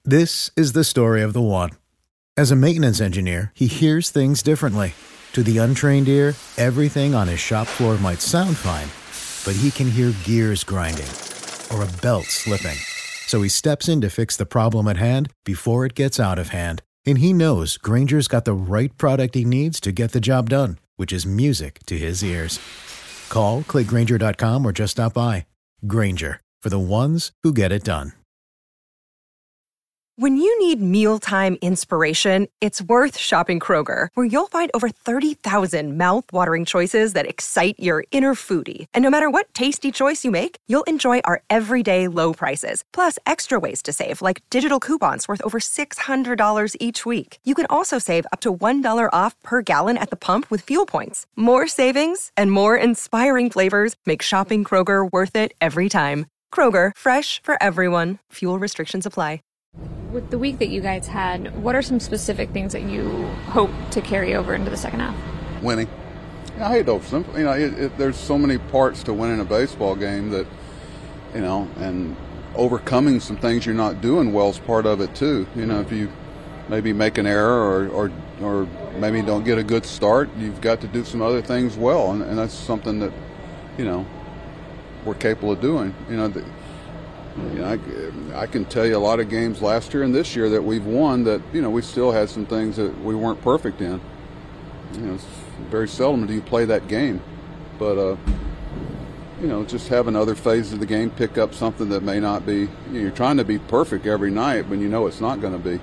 This is the story of the one. As a maintenance engineer, he hears things differently. To the untrained ear, everything on his shop floor might sound fine, but he can hear gears grinding or a belt slipping. So he steps in to fix the problem at hand before it gets out of hand. And he knows Grainger's got the right product he needs to get the job done, which is music to his ears. Call, click Grainger.com, or just stop by. Grainger, for the ones who get it done. When you need mealtime inspiration, it's worth shopping Kroger, where you'll find over 30,000 mouth-watering choices that excite your inner foodie. And no matter what tasty choice you make, you'll enjoy our everyday low prices, plus extra ways to save, like digital coupons worth over $600 each week. You can also save up to $1 off per gallon at the pump with fuel points. More savings and more inspiring flavors make shopping Kroger worth it every time. Kroger, fresh for everyone. Fuel restrictions apply. With the week that you guys had, what are some specific things that you hope to carry over into the second half? Winning. I hate those simple. There's so many parts to winning a baseball game that, and overcoming some things you're not doing well is part of it too. If you maybe make an error or maybe don't get a good start, you've got to do some other things well, and that's something that, we're capable of doing. I can tell you a lot of games last year and this year that we've won that, we still had some things that we weren't perfect in. It's very seldom do you play that game. But, just having other phases of the game pick up something that may not be, you're trying to be perfect every night, but it's not going to be.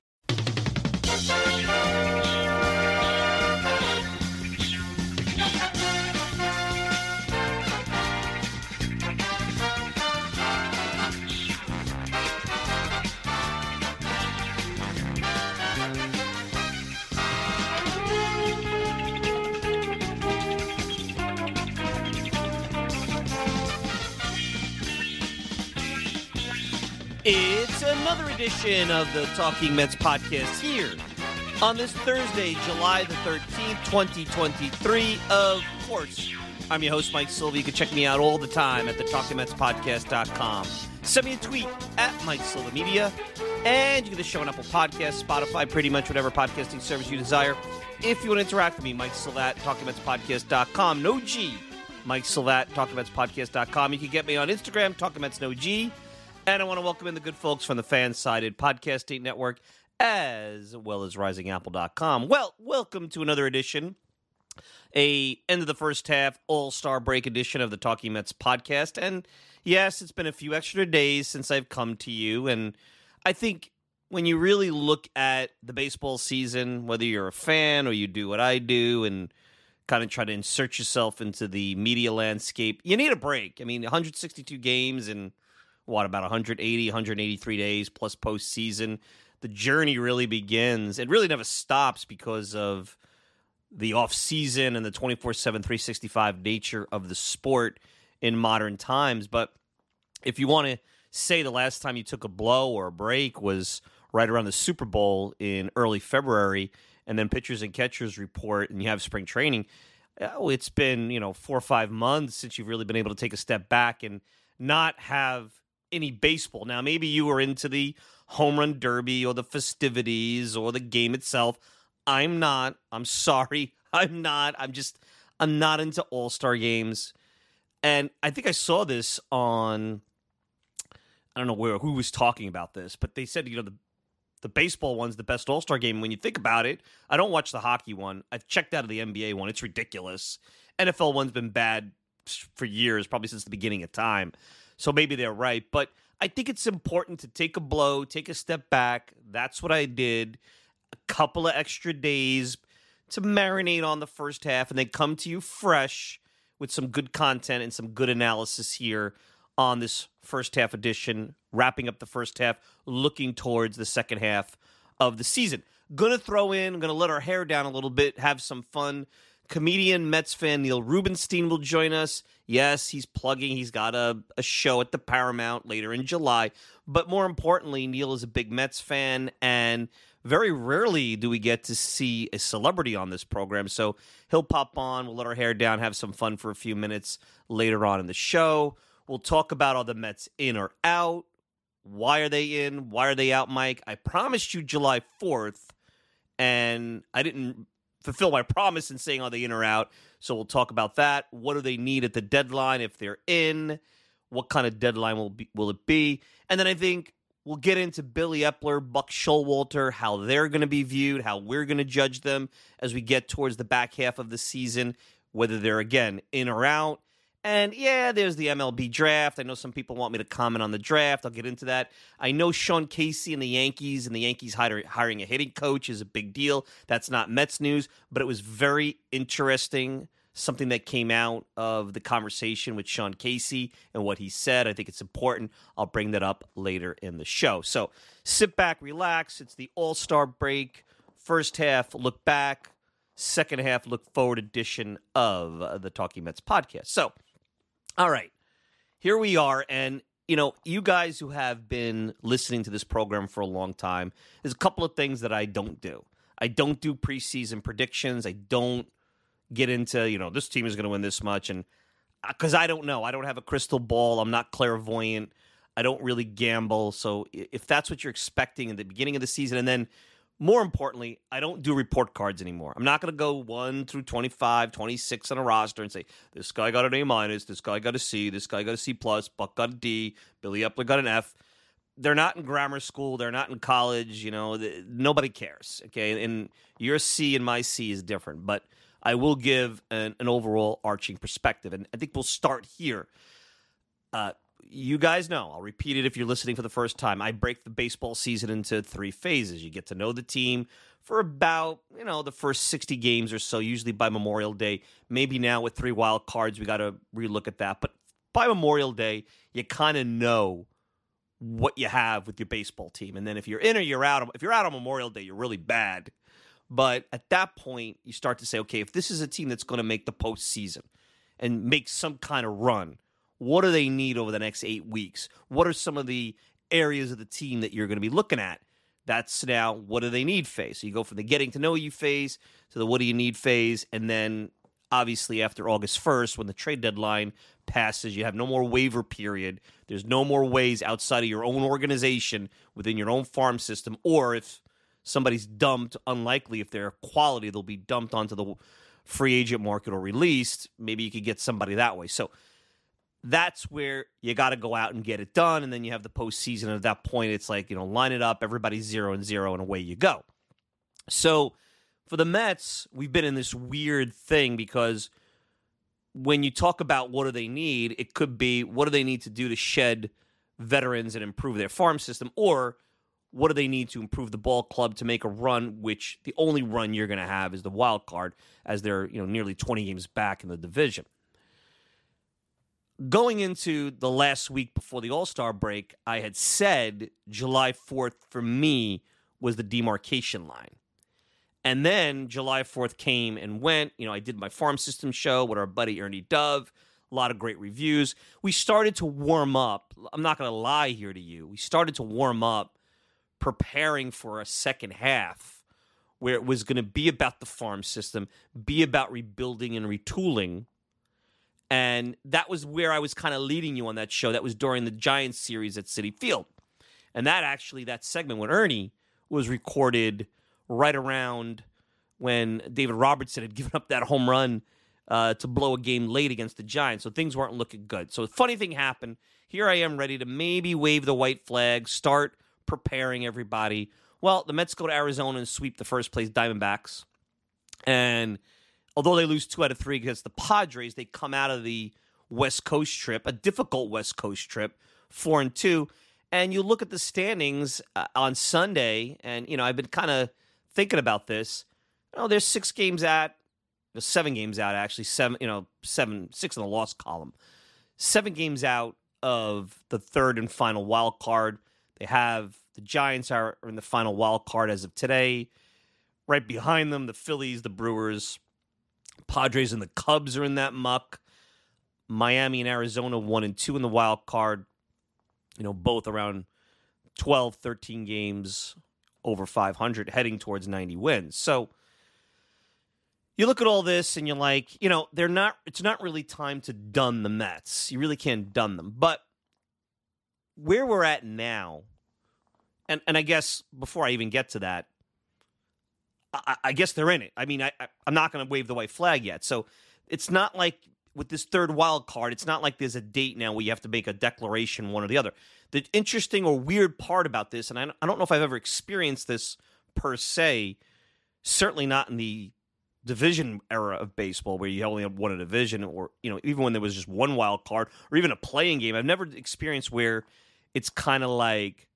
It's another edition of the Talking Mets podcast here on this Thursday, July the 13th, 2023. Of course, I'm your host, Mike Silva. You can check me out all the time at thetalkingmetspodcast.com. Send me a tweet at Mike Silva Media, and you can get the show on Apple Podcasts, Spotify, pretty much whatever podcasting service you desire. If you want to interact with me, Mike Silva at talkingmetspodcast.com. No G. Mike Silva at talkingmetspodcast.com. You can get me on Instagram, talkingmets no G. And I want to welcome in the good folks from the Fansided Podcasting Network, as well as RisingApple.com. Well, welcome to another edition, a end of the first half all-star break edition of the Talking Mets podcast. And yes, it's been a few extra days since I've come to you. And I think when you really look at the baseball season, whether you're a fan or you do what I do and kind of try to insert yourself into the media landscape, you need a break. I mean, 162 games and about 180, 183 days plus postseason. The journey really begins. It really never stops because of the offseason and the 24/7, 365 nature of the sport in modern times. But if you want to say the last time you took a blow or a break was right around the Super Bowl in early February, and then pitchers and catchers report and you have spring training, it's been 4 or 5 months since you've really been able to take a step back and not have any baseball. Now, maybe you were into the home run derby or the festivities or the game itself. I'm not. I'm sorry. I'm not. I'm not into all-star games. And I think I saw this on, I don't know who was talking about this, but they said, the baseball one's the best all-star game. When you think about it, I don't watch the hockey one. I've checked out of the NBA one. It's ridiculous. NFL one's been bad for years, probably since the beginning of time. So maybe they're right. But I think it's important to take a blow, take a step back. That's what I did. A couple of extra days to marinate on the first half and then come to you fresh with some good content and some good analysis here on this first half edition, wrapping up the first half, looking towards the second half of the season. I'm going to let our hair down a little bit, have some fun. Comedian, Mets fan Neil Rubenstein will join us. Yes, he's plugging. He's got a show at the Paramount later in July. But more importantly, Neil is a big Mets fan, and very rarely do we get to see a celebrity on this program. So he'll pop on. We'll let our hair down, have some fun for a few minutes later on in the show. We'll talk about all the Mets in or out. Why are they in? Why are they out, Mike? I promised you July 4th, and I didn't fulfill my promise in saying are they in or out. So we'll talk about that. What do they need at the deadline if they're in? What kind of deadline will it be? And then I think we'll get into Billy Epler, Buck Showalter, how they're going to be viewed, how we're going to judge them as we get towards the back half of the season, whether they're, again, in or out. And, yeah, there's the MLB draft. I know some people want me to comment on the draft. I'll get into that. I know Sean Casey and the Yankees hiring a hitting coach is a big deal. That's not Mets news, but it was very interesting, something that came out of the conversation with Sean Casey and what he said. I think it's important. I'll bring that up later in the show. So sit back, relax. It's the All-Star break. First half, look back. Second half, look forward edition of the Talking Mets podcast. So, all right, here we are. And, you guys who have been listening to this program for a long time, there's a couple of things that I don't do. I don't do preseason predictions. I don't get into, this team is going to win this much. And because I don't know. I don't have a crystal ball. I'm not clairvoyant. I don't really gamble. So if that's what you're expecting in the beginning of the season, and then more importantly, I don't do report cards anymore. I'm not going to go 1 through 25, 26 on a roster and say, this guy got an A-, this guy got a C, this guy got a C+, Buck got a D, Billy Epler got an F. They're not in grammar school. They're not in college. Nobody cares, okay? And your C and my C is different. But I will give an overall arching perspective. And I think we'll start here. You guys know, I'll repeat it if you're listening for the first time, I break the baseball season into 3 phases. You get to know the team for about, the first 60 games or so, usually by Memorial Day. Maybe now with 3 wild cards, we got to relook at that. But by Memorial Day, you kind of know what you have with your baseball team. And then if you're in or you're out, if you're out on Memorial Day, you're really bad. But at that point, you start to say, okay, if this is a team that's going to make the postseason and make some kind of run, what do they need over the next 8 weeks? What are some of the areas of the team that you're going to be looking at? That's now, what do they need phase? So you go from the getting to know you phase to the what do you need phase. And then, obviously, after August 1st, when the trade deadline passes, you have no more waiver period. There's no more ways outside of your own organization, within your own farm system, or if somebody's dumped, unlikely if they're quality, they'll be dumped onto the free agent market or released. Maybe you could get somebody that way. So that's where you got to go out and get it done, and then you have the postseason. And at that point, it's like, line it up, everybody's 0-0, and away you go. So for the Mets, we've been in this weird thing because when you talk about what do they need, it could be what do they need to do to shed veterans and improve their farm system, or what do they need to improve the ball club to make a run, which the only run you're going to have is the wild card, as they're nearly 20 games back in the division. Going into the last week before the All-Star break, I had said July 4th for me was the demarcation line. And then July 4th came and went. I did my farm system show with our buddy Ernie Dove. A lot of great reviews. We started to warm up. I'm not going to lie here to you. We started to warm up preparing for a second half where it was going to be about the farm system, be about rebuilding and retooling. And that was where I was kind of leading you on that show. That was during the Giants series at Citi Field. And that segment with Ernie was recorded right around when David Robertson had given up that home run to blow a game late against the Giants. So things weren't looking good. So a funny thing happened. Here I am ready to maybe wave the white flag, start preparing everybody. Well, the Mets go to Arizona and sweep the first place Diamondbacks. And although they lose 2 out of 3 against the Padres, they come out of the West Coast trip, a difficult West Coast trip, 4-2. And you look at the standings on Sunday, and, I've been kind of thinking about this. There's 6 games out, 7 games out, actually, 6 in the loss column. 7 games out of the third and final wild card. The Giants are in the final wild card as of today. Right behind them, the Phillies, the Brewers, Padres and the Cubs are in that muck. Miami and Arizona 1-2 in the wild card. Both around 12, 13 games over 500, heading towards 90 wins. So you look at all this and you're like, it's not really time to dun the Mets. You really can't dun them. But where we're at now, and I guess before I even get to that, I guess they're in it. I mean, I'm not going to wave the white flag yet. So it's not like with this third wild card, it's not like there's a date now where you have to make a declaration one or the other. The interesting or weird part about this, and I don't know if I've ever experienced this per se, certainly not in the division era of baseball where you only have one division, or even when there was just one wild card or even a playing game. I've never experienced where it's kind of like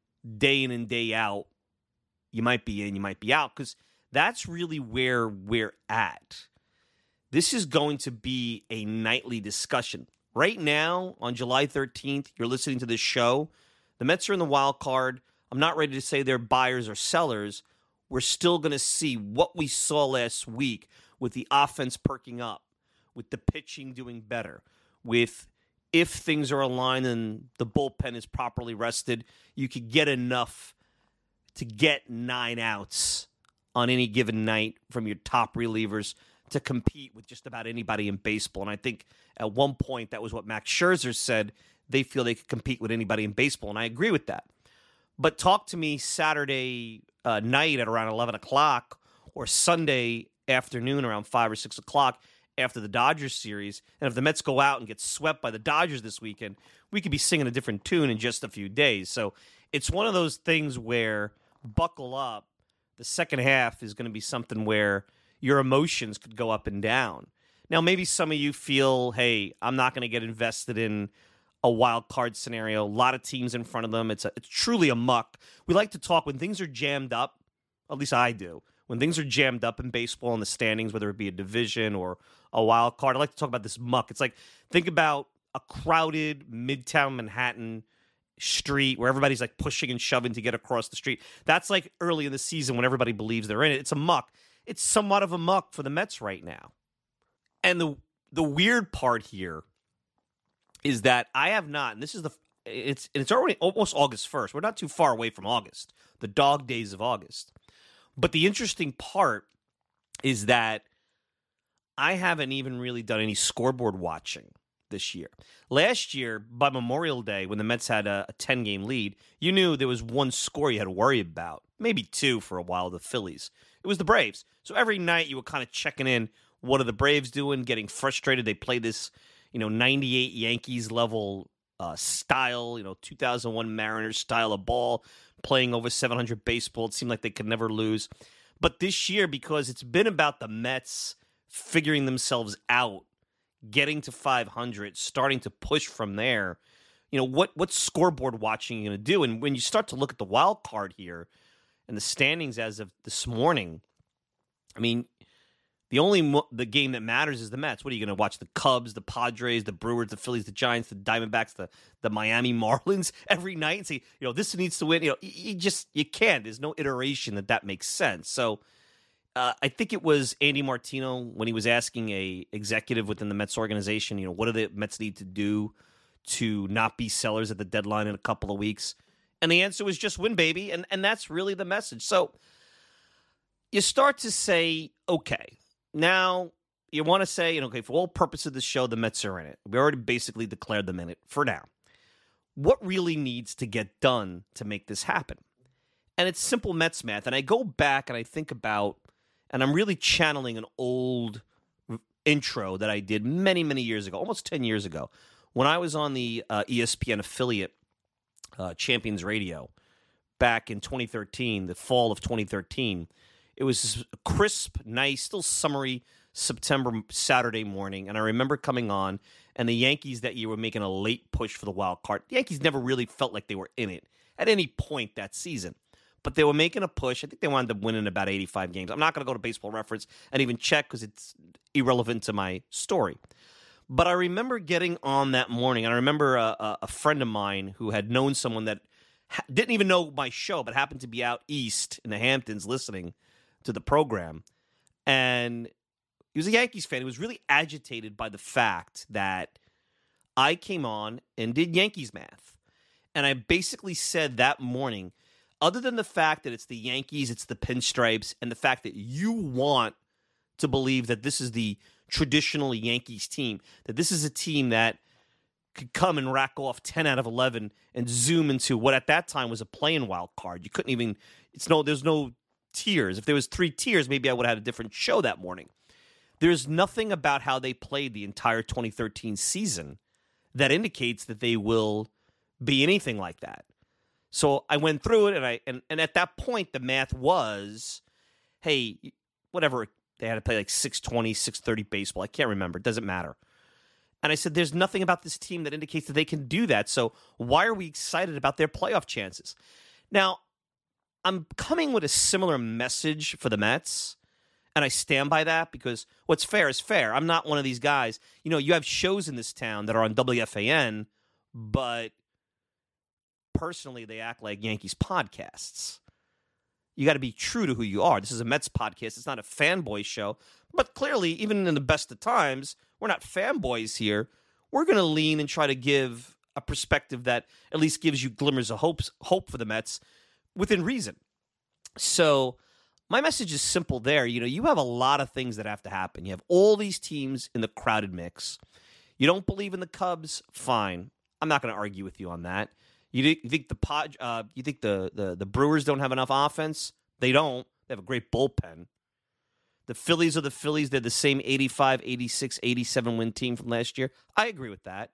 day in and day out. You might be in, you might be out, because that's really where we're at. This is going to be a nightly discussion. Right now, on July 13th, you're listening to this show. The Mets are in the wild card. I'm not ready to say they're buyers or sellers. We're still going to see what we saw last week with the offense perking up, with the pitching doing better, with if things are aligned and the bullpen is properly rested, you could get enough to get 9 outs on any given night from your top relievers to compete with just about anybody in baseball. And I think at one point that was what Max Scherzer said. They feel they could compete with anybody in baseball, and I agree with that. But talk to me Saturday night at around 11 o'clock or Sunday afternoon around 5 or 6 o'clock after the Dodgers series, and if the Mets go out and get swept by the Dodgers this weekend, we could be singing a different tune in just a few days. So it's one of those things where buckle up. The second half is going to be something where your emotions could go up and down. Now, maybe some of you feel, hey, I'm not going to get invested in a wild card scenario. A lot of teams in front of them. It's truly a muck. We like to talk when things are jammed up, at least I do. When things are jammed up in baseball in the standings, whether it be a division or a wild card, I like to talk about this muck. It's like, think about a crowded Midtown Manhattan street where everybody's like pushing and shoving to get across the street. That's like early in the season when everybody believes they're in it. It's a muck. It's somewhat of a muck for the Mets right now. And the weird part here is that I have not, and this is it's already almost August 1st. We're not too far away from August, the dog days of August. But the interesting part is that I haven't even really done any scoreboard watching this year. Last year, by Memorial Day, when the Mets had a 10-game lead, you knew there was one score you had to worry about, maybe two for a while, the Phillies. It was the Braves. So every night you were kind of checking in, what are the Braves doing, getting frustrated. They play this 98 Yankees level style, 2001 Mariners style of ball, playing over 700 baseball. It seemed like they could never lose. But this year, because it's been about the Mets figuring themselves out, getting to 500, starting to push from there, what scoreboard watching are you going to do? And when you start to look at the wild card here and the standings as of this morning, I mean, the game that matters is the Mets. What are you going to watch? The Cubs, the Padres, the Brewers, the Phillies, the Giants, the Diamondbacks, the Miami Marlins every night and say, this needs to win. You can't. There's no iteration that makes sense. So I think it was Andy Martino when he was asking a executive within the Mets organization, what do the Mets need to do to not be sellers at the deadline in a couple of weeks? And the answer was just win, baby. And that's really the message. So you start to say, okay, now you want to say, okay, for all purposes of the show, the Mets are in it. We already basically declared them in it for now. What really needs to get done to make this happen? And it's simple Mets math. And I go back and I think about, and I'm really channeling an old intro that I did many, many years ago, almost 10 years ago, when I was on the ESPN affiliate Champions Radio back in 2013, the fall of 2013. It was a crisp, nice, still summery September Saturday morning, and I remember coming on, and the Yankees that year were making a late push for the wild card. The Yankees never really felt like they were in it at any point that season, but they were making a push. I think they wound up winning about 85 games. I'm not going to go to Baseball Reference and even check because it's irrelevant to my story. But I remember getting on that morning, and I remember a friend of mine who had known someone that didn't even know my show, but happened to be out east in the Hamptons listening to the program. And he was a Yankees fan. He was really agitated by the fact that I came on and did Yankees math. And I basically said that morning, other than the fact that it's the Yankees, it's the pinstripes, and the fact that you want to believe that this is the traditional Yankees team, that this is a team that could come and rack off 10 out of 11 and zoom into what at that time was a play-in wild card. You couldn't even, there's no tiers. If there was 3 tiers, maybe I would have had a different show that morning. There's nothing about how they played the entire 2013 season that indicates that they will be anything like that. So I went through it, and at that point, the math was, hey, whatever, they had to play like 6:20, 6:30 baseball. I can't remember. It doesn't matter. And I said, there's nothing about this team that indicates that they can do that. So why are we excited about their playoff chances? Now, I'm coming with a similar message for the Mets, and I stand by that because what's fair is fair. I'm not one of these guys. You know, you have shows in this town that are on WFAN, but personally, they act like Yankees podcasts. You got to be true to who you are. This is a Mets podcast. It's not a fanboy show. But clearly, even in the best of times, we're not fanboys here. We're going to lean and try to give a perspective that at least gives you glimmers of hope for the Mets within reason. So my message is simple there. You know, you have a lot of things that have to happen. You have all these teams in the crowded mix. You don't believe in the Cubs? Fine. I'm not going to argue with you on that. You think the Brewers don't have enough offense? They don't. They have a great bullpen. The Phillies are the Phillies. They're the same 85, 86, 87 win team from last year. I agree with that.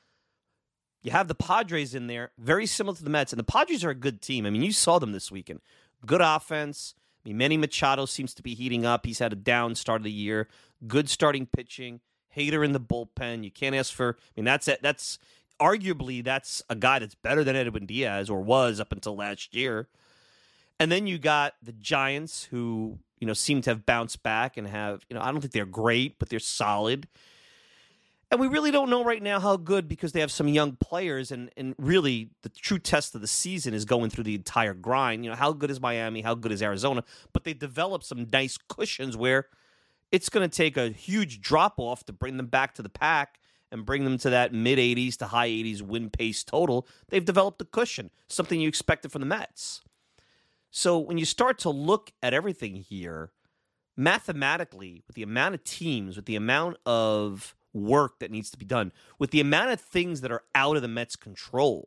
You have the Padres in there, very similar to the Mets. And the Padres are a good team. I mean, you saw them this weekend. Good offense. I mean, Manny Machado seems to be heating up. He's had a down start of the year. Good starting pitching. Hader in the bullpen. You can't ask for, I mean, that's arguably that's a guy that's better than Edwin Diaz, or was up until last year. And then you got the Giants, who, you know, seem to have bounced back and have, you know, I don't think they're great, but they're solid. And we really don't know right now how good, because they have some young players, and really the true test of the season is going through the entire grind. You know, how good is Miami? How good is Arizona? But they developed some nice cushions where it's going to take a huge drop-off to bring them back to the pack and bring them to that mid-80s to high 80s win pace total. They've developed a cushion, something you expected from the Mets. So when you start to look at everything here, mathematically, with the amount of teams, with the amount of work that needs to be done, with the amount of things that are out of the Mets' control,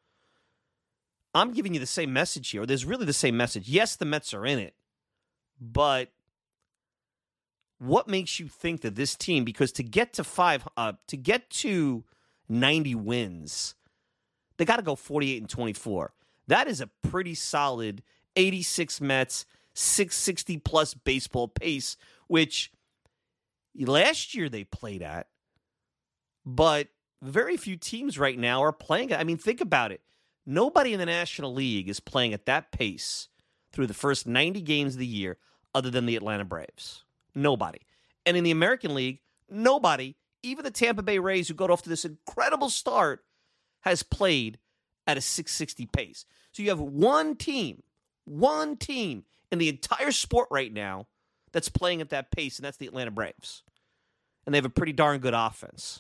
I'm giving you the same message here. There's really the same message. Yes, the Mets are in it, but what makes you think that this team, because to get to 90 wins, they got to go 48-24. That is a pretty solid 86 Mets, 660 plus baseball pace, which last year they played at, but very few teams right now are playing it. I mean, think about it. Nobody in the National League is playing at that pace through the first 90 games of the year other than the Atlanta Braves. Nobody. And in the American League, nobody, even the Tampa Bay Rays, who got off to this incredible start, has played at a 660 pace. So you have one team in the entire sport right now that's playing at that pace, and that's the Atlanta Braves. And they have a pretty darn good offense.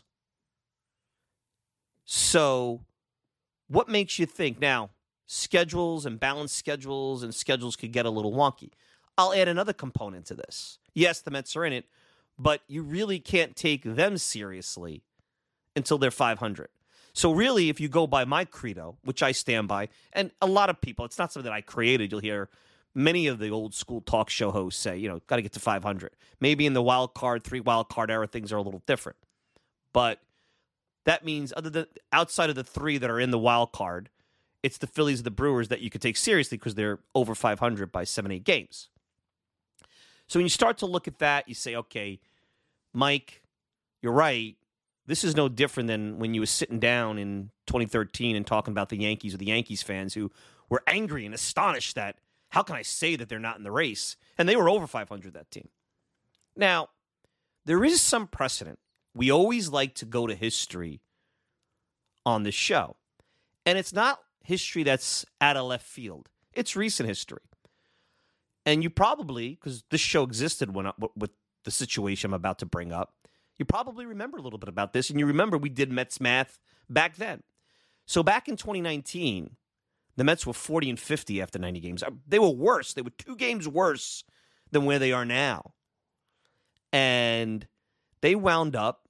So what makes you think? Now, schedules and balanced schedules and schedules could get a little wonky. I'll add another component to this. Yes, the Mets are in it, but you really can't take them seriously until they're 500. So really, if you go by my credo, which I stand by, and a lot of people, it's not something that I created. You'll hear many of the old school talk show hosts say, you know, got to get to 500. Maybe in the wild card, 3 wild card era, things are a little different. But that means outside of the 3 that are in the wild card, it's the Phillies and the Brewers that you could take seriously because they're over 500 by 7-8 games. So when you start to look at that, you say, okay, Mike, you're right. This is no different than when you were sitting down in 2013 and talking about the Yankees or the Yankees fans who were angry and astonished that, how can I say that they're not in the race? And they were over 500, that team. Now, there is some precedent. We always like to go to history on this show. And it's not history that's out of left field. It's recent history. And you probably, because this show existed with the situation I'm about to bring up, you probably remember a little bit about this, and you remember we did Mets math back then. So back in 2019, the Mets were 40-50 after 90 games. They were worse. They were 2 games worse than where they are now. And they wound up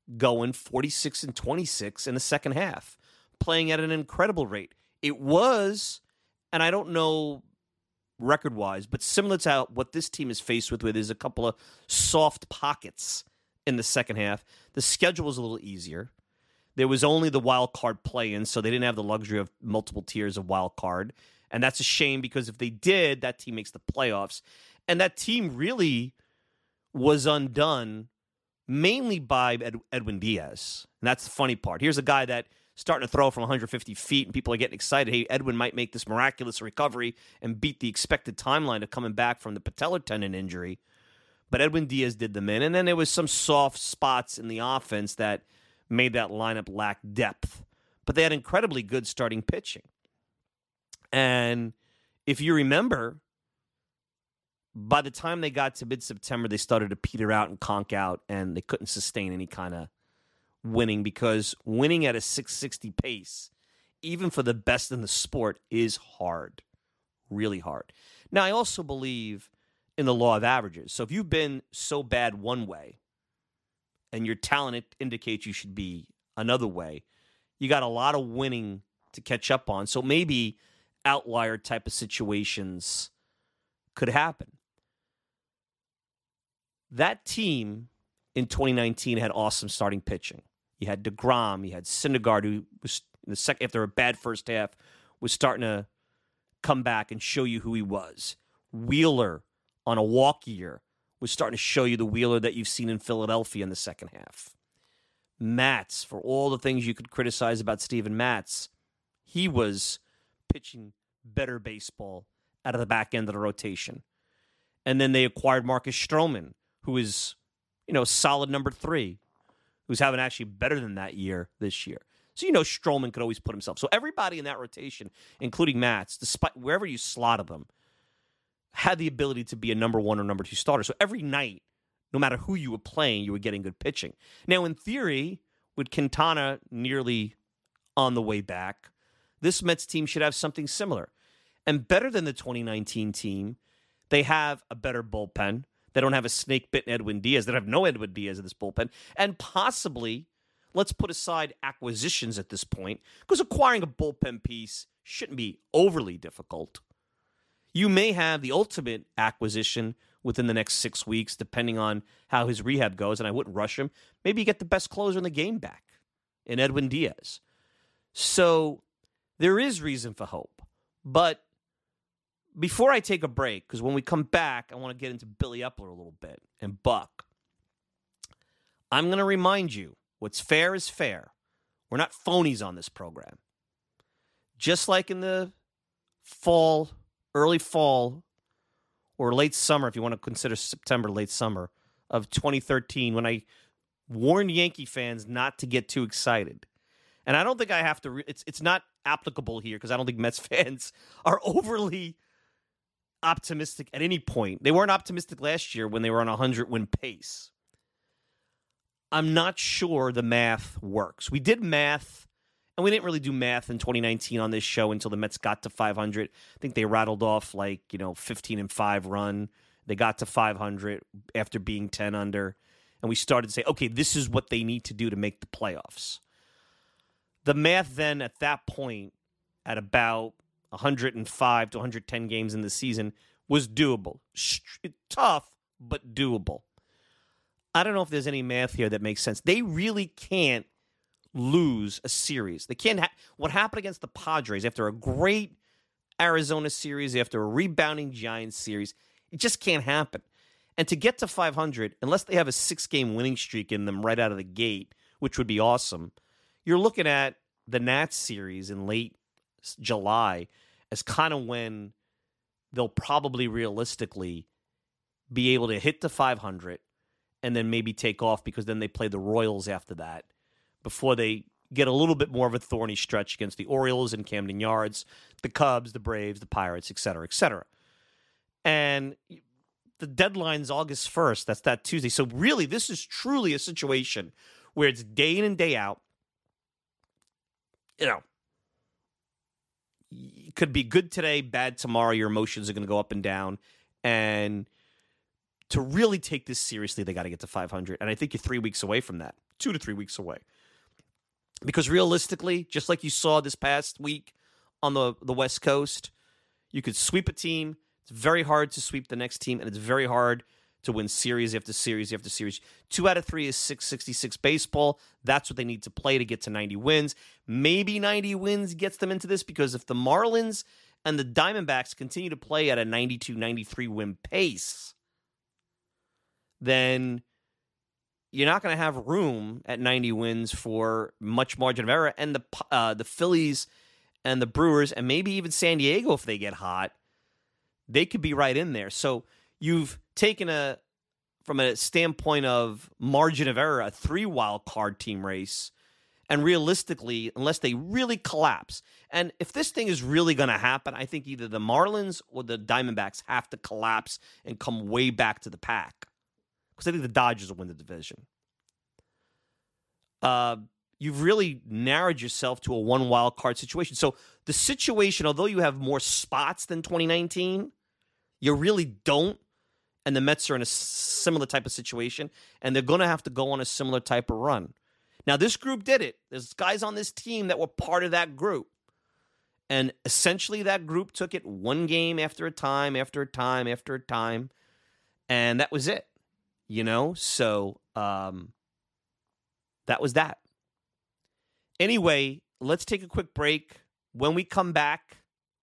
going 46-26 in the second half, playing at an incredible rate. It was, and I don't know record-wise, but similar to what this team is faced with is a couple of soft pockets in the second half. The schedule was a little easier. There was only the wild card play-in, so they didn't have the luxury of multiple tiers of wild card. And that's a shame because if they did, that team makes the playoffs. And that team really was undone mainly by Edwin Diaz. And that's the funny part. Here's a guy that starting to throw from 150 feet, and people are getting excited. Hey, Edwin might make this miraculous recovery and beat the expected timeline of coming back from the patellar tendon injury. But Edwin Diaz did them in. And then there was some soft spots in the offense that made that lineup lack depth. But they had incredibly good starting pitching. And if you remember, by the time they got to mid-September, they started to peter out and conk out, and they couldn't sustain any kind of winning because winning at a 660 pace, even for the best in the sport, is hard, really hard. Now, I also believe in the law of averages. So if you've been so bad one way and your talent indicates you should be another way, you got a lot of winning to catch up on. So maybe outlier type of situations could happen. That team in 2019 had awesome starting pitching. You had DeGrom, you had Syndergaard, who was in the second, after a bad first half, was starting to come back and show you who he was. Wheeler, on a walk year, was starting to show you the Wheeler that you've seen in Philadelphia in the second half. Matz, for all the things you could criticize about Steven Matz, he was pitching better baseball out of the back end of the rotation. And then they acquired Marcus Stroman, who is, solid number 3, who's having actually better than that year this year. So Stroman could always put himself. So everybody in that rotation, including Matz, despite wherever you slotted them, had the ability to be a number 1 or number 2 starter. So every night, no matter who you were playing, you were getting good pitching. Now, in theory, with Quintana nearly on the way back, this Mets team should have something similar. And better than the 2019 team, they have a better bullpen. They don't have a snake-bitten Edwin Diaz. They don't have no Edwin Diaz in this bullpen. And possibly, let's put aside acquisitions at this point, because acquiring a bullpen piece shouldn't be overly difficult. You may have the ultimate acquisition within the next 6 weeks, depending on how his rehab goes, and I wouldn't rush him. Maybe you get the best closer in the game back in Edwin Diaz. So there is reason for hope. But before I take a break, because when we come back, I want to get into Billy Epler a little bit and Buck. I'm going to remind you, what's fair is fair. We're not phonies on this program. Just like in the fall, early fall, or late summer, if you want to consider September, late summer of 2013, when I warned Yankee fans not to get too excited. And I don't think I have to, it's not applicable here because I don't think Mets fans are overly optimistic at any point. They weren't optimistic last year when they were on a 100-win pace. I'm not sure the math works. We did math, and we didn't really do math in 2019 on this show until the Mets got to 500. I think they rattled off 15-5 run. They got to 500 after being 10 under, and we started to say, okay, this is what they need to do to make the playoffs. The math then at that point, at about 105 to 110 games in the season, was doable. Tough, but doable. I don't know if there's any math here that makes sense. They really can't lose a series. They can't. What happened against the Padres after a great Arizona series, after a rebounding Giants series, it just can't happen. And to get to 500, unless they have a 6-game winning streak in them right out of the gate, which would be awesome, you're looking at the Nats series in late July as kind of when they'll probably realistically be able to hit the 500 and then maybe take off, because then they play the Royals after that before they get a little bit more of a thorny stretch against the Orioles in Camden Yards, the Cubs, the Braves, the Pirates, et cetera, et cetera. And the deadline's August 1st. That's that Tuesday. So really, this is truly a situation where it's day in and day out. It could be good today, bad tomorrow. Your emotions are going to go up and down. And to really take this seriously, they got to get to 500. And I think you're 3 weeks away from that. 2 to 3 weeks away. Because realistically, just like you saw this past week on the West Coast, you could sweep a team. It's very hard to sweep the next team, and it's very hard to win series after series after series. 2 out of 3 is 666 baseball. That's what they need to play to get to 90 wins. Maybe 90 wins gets them into this, because if the Marlins and the Diamondbacks continue to play at a 92, 93 win pace, then you're not going to have room at 90 wins for much margin of error. And the Phillies and the Brewers, and maybe even San Diego, if they get hot, they could be right in there. So you've taken from a standpoint of margin of error, a 3 wild card team race. And realistically, unless they really collapse, and if this thing is really going to happen, I think either the Marlins or the Diamondbacks have to collapse and come way back to the pack. Because I think the Dodgers will win the division. You've really narrowed yourself to a 1 wild card situation. So the situation, although you have more spots than 2019, you really don't. And the Mets are in a similar type of situation, and they're going to have to go on a similar type of run. Now, this group did it. There's guys on this team that were part of that group. And essentially that group took it one game after a time, after a time, after a time. And that was it. You know? So that was that. Anyway, let's take a quick break. When we come back,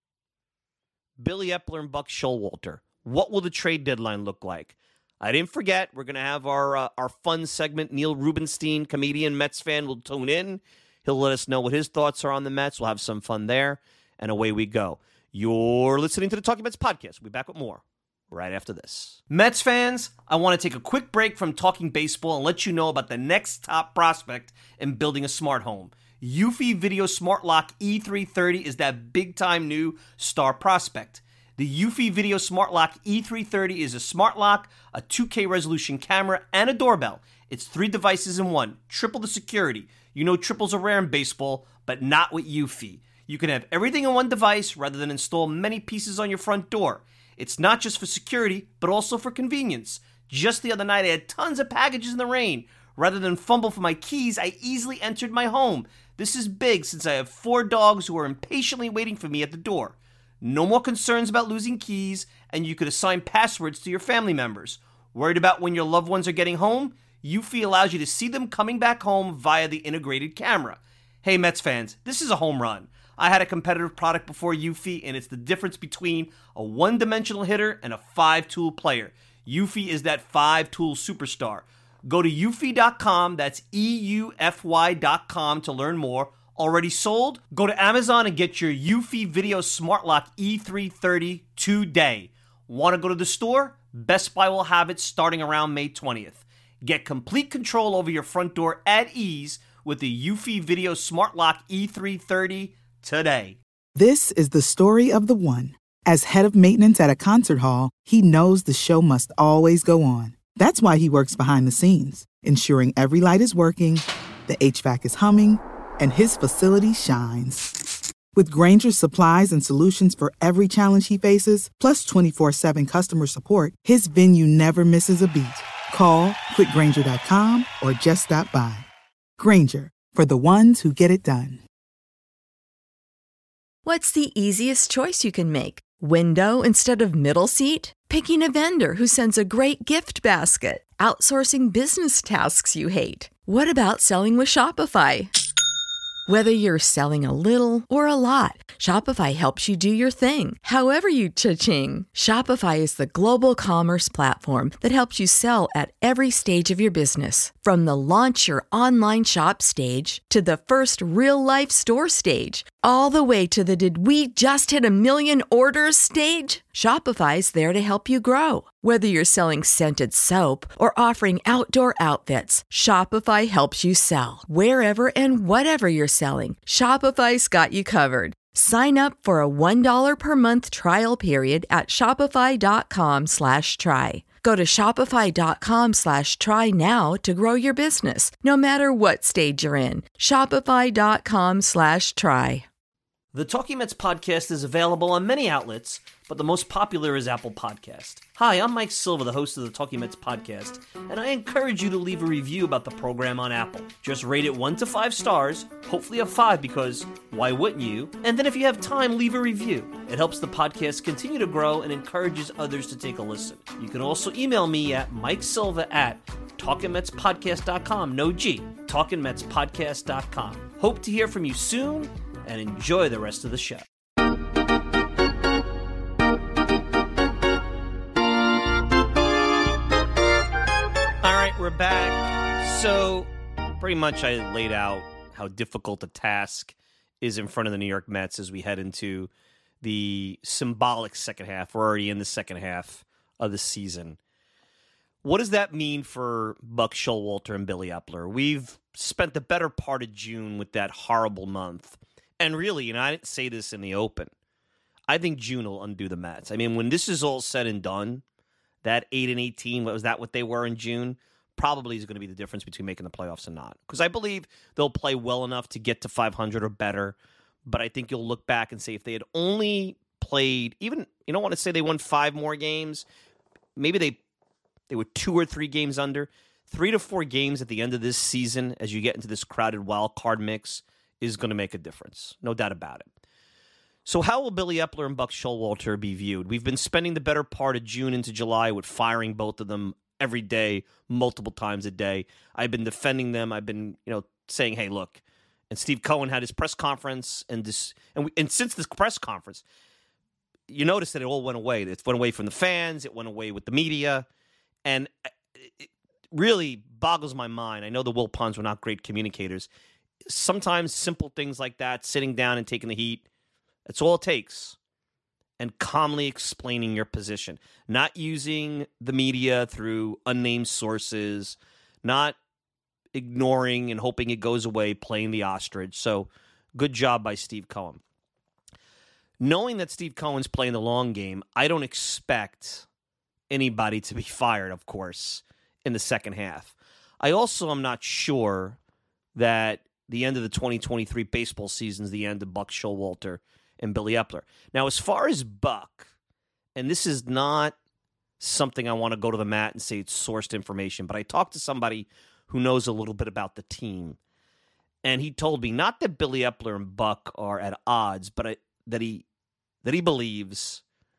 Billy Epler and Buck Showalter. What will the trade deadline look like? I didn't forget, we're going to have our fun segment. Neil Rubenstein, comedian, Mets fan, will tune in. He'll let us know what his thoughts are on the Mets. We'll have some fun there, and away we go. You're listening to the Talking Mets podcast. We'll be back with more right after this. Mets fans, I want to take a quick break from talking baseball and let you know about the next top prospect in building a smart home. Eufy Video Smart Lock E330 is that big-time new star prospect. The Eufy Video Smart Lock E330 is a smart lock, a 2K resolution camera, and a doorbell. It's 3 devices in one, triple the security. You know triples are rare in baseball, but not with Eufy. You can have everything in one device rather than install many pieces on your front door. It's not just for security, but also for convenience. Just the other night, I had tons of packages in the rain. Rather than fumble for my keys, I easily entered my home. This is big since I have 4 dogs who are impatiently waiting for me at the door. No more concerns about losing keys, and you could assign passwords to your family members. Worried about when your loved ones are getting home? Eufy allows you to see them coming back home via the integrated camera. Hey Mets fans, this is a home run. I had a competitive product before Eufy, and it's the difference between a 1-dimensional hitter and a 5-tool player. Eufy is that 5-tool superstar. Go to eufy.com, that's EUFY.com to learn more. Already sold? Go to Amazon and get your Eufy Video Smart Lock E330 today. Want to go to the store? Best Buy will have it starting around May 20th. Get complete control over your front door at ease with the Eufy Video Smart Lock E330 today. This is the story of the one. As head of maintenance at a concert hall, he knows the show must always go on. That's why he works behind the scenes, ensuring every light is working, the HVAC is humming, and his facility shines. With Grainger's supplies and solutions for every challenge he faces, plus 24/7 customer support, his venue never misses a beat. Call quickgrainger.com or just stop by. Grainger, for the ones who get it done. What's the easiest choice you can make? Window instead of middle seat? Picking a vendor who sends a great gift basket? Outsourcing business tasks you hate? What about selling with Shopify? Whether you're selling a little or a lot, Shopify helps you do your thing, however you cha-ching. Shopify is the global commerce platform that helps you sell at every stage of your business. From the launch your online shop stage to the first real-life store stage, all the way to the did we just hit 1 million orders stage. Shopify's there to help you grow. Whether you're selling scented soap or offering outdoor outfits, Shopify helps you sell. Wherever and whatever you're selling, Shopify's got you covered. Sign up for a $1 per month trial period at shopify.com/try. Go to shopify.com/try now to grow your business, no matter what stage you're in. Shopify.com/try. The Talking Mets podcast is available on many outlets, but the most popular is Apple Podcast. Hi, I'm Mike Silva, the host of the Talking Mets podcast, and I encourage you to leave a review about the program on Apple. Just rate it 1 to 5 stars, hopefully a 5 because why wouldn't you? And then if you have time, leave a review. It helps the podcast continue to grow and encourages others to take a listen. You can also email me at MikeSilva@TalkingMetsPodcast.com. No G, TalkingMetsPodcast.com. Hope to hear from you soon, and enjoy the rest of the show. All right, we're back. So, pretty much I laid out how difficult a task is in front of the New York Mets as we head into the symbolic second half. We're already in the second half of the season. What does that mean for Buck Showalter and Billy Eppler? We've spent the better part of June with that horrible month. And really, I didn't say this in the open, I think June will undo the Mets. I mean, when this is all said and done, that 8-18, what they were in June, probably is going to be the difference between making the playoffs and not. Because I believe they'll play well enough to get to 500 or better. But I think you'll look back and say if they had only played, even, you don't want to say they won 5 more games, maybe they were 2 or 3 games under. 3 to 4 games at the end of this season as you get into this crowded wild card mix is going to make a difference. No doubt about it. So how will Billy Eppler and Buck Showalter be viewed? We've been spending the better part of June into July with firing both of them every day, multiple times a day. I've been defending them. I've been, saying, hey, look. And Steve Cohen had his press conference, and since this press conference, you notice that it all went away. It went away from the fans. It went away with the media. And it really boggles my mind. I know the Wilpons were not great communicators. Sometimes simple things like that, sitting down and taking the heat, that's all it takes. And calmly explaining your position. Not using the media through unnamed sources. Not ignoring and hoping it goes away, playing the ostrich. So, good job by Steve Cohen. Knowing that Steve Cohen's playing the long game, I don't expect anybody to be fired, of course, in the second half. I also am not sure that the end of the 2023 baseball season is the end of Buck Showalter and Billy Eppler. Now, as far as Buck, and this is not something I want to go to the mat and say it's sourced information, but I talked to somebody who knows a little bit about the team, and he told me not that Billy Eppler and Buck are at odds, but that he believes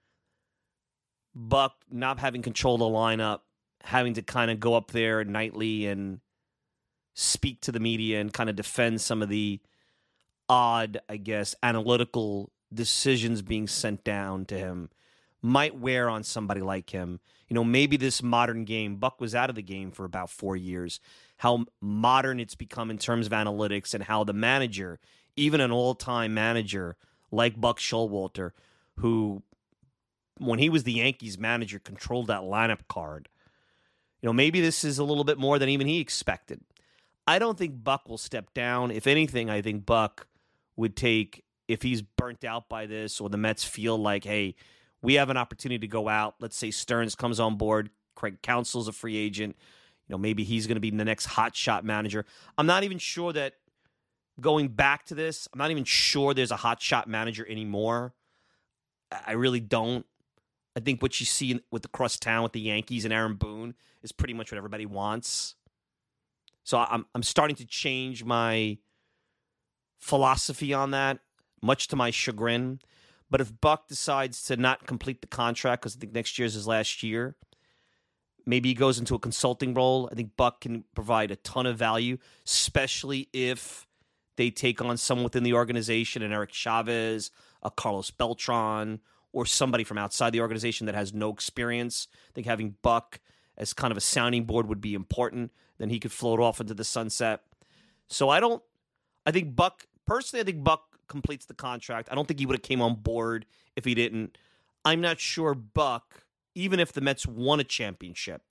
Buck not having control of the lineup, having to kind of go up there nightly and speak to the media and kind of defend some of the odd, I guess, analytical decisions being sent down to him might wear on somebody like him. Maybe this modern game, Buck was out of the game for about 4 years, how modern it's become in terms of analytics and how the manager, even an all-time manager like Buck Showalter, who, when he was the Yankees manager, controlled that lineup card. Maybe this is a little bit more than even he expected. I don't think Buck will step down. If anything, I think Buck would take, if he's burnt out by this or the Mets feel like, hey, we have an opportunity to go out. Let's say Stearns comes on board. Craig Counsell's a free agent. Maybe he's going to be the next hotshot manager. I'm not even sure that going back to this, I'm not even sure there's a hotshot manager anymore. I really don't. I think what you see with the crosstown with the Yankees and Aaron Boone is pretty much what everybody wants. So I'm starting to change my philosophy on that, much to my chagrin. But if Buck decides to not complete the contract, because I think next year's his last year, maybe he goes into a consulting role. I think Buck can provide a ton of value, especially if they take on someone within the organization, an Eric Chavez, a Carlos Beltran, or somebody from outside the organization that has no experience. I think having Buck as kind of a sounding board would be important. Then he could float off into the sunset. So I think Buck completes the contract. I don't think he would have came on board if he didn't. I'm not sure Buck, even if the Mets won a championship,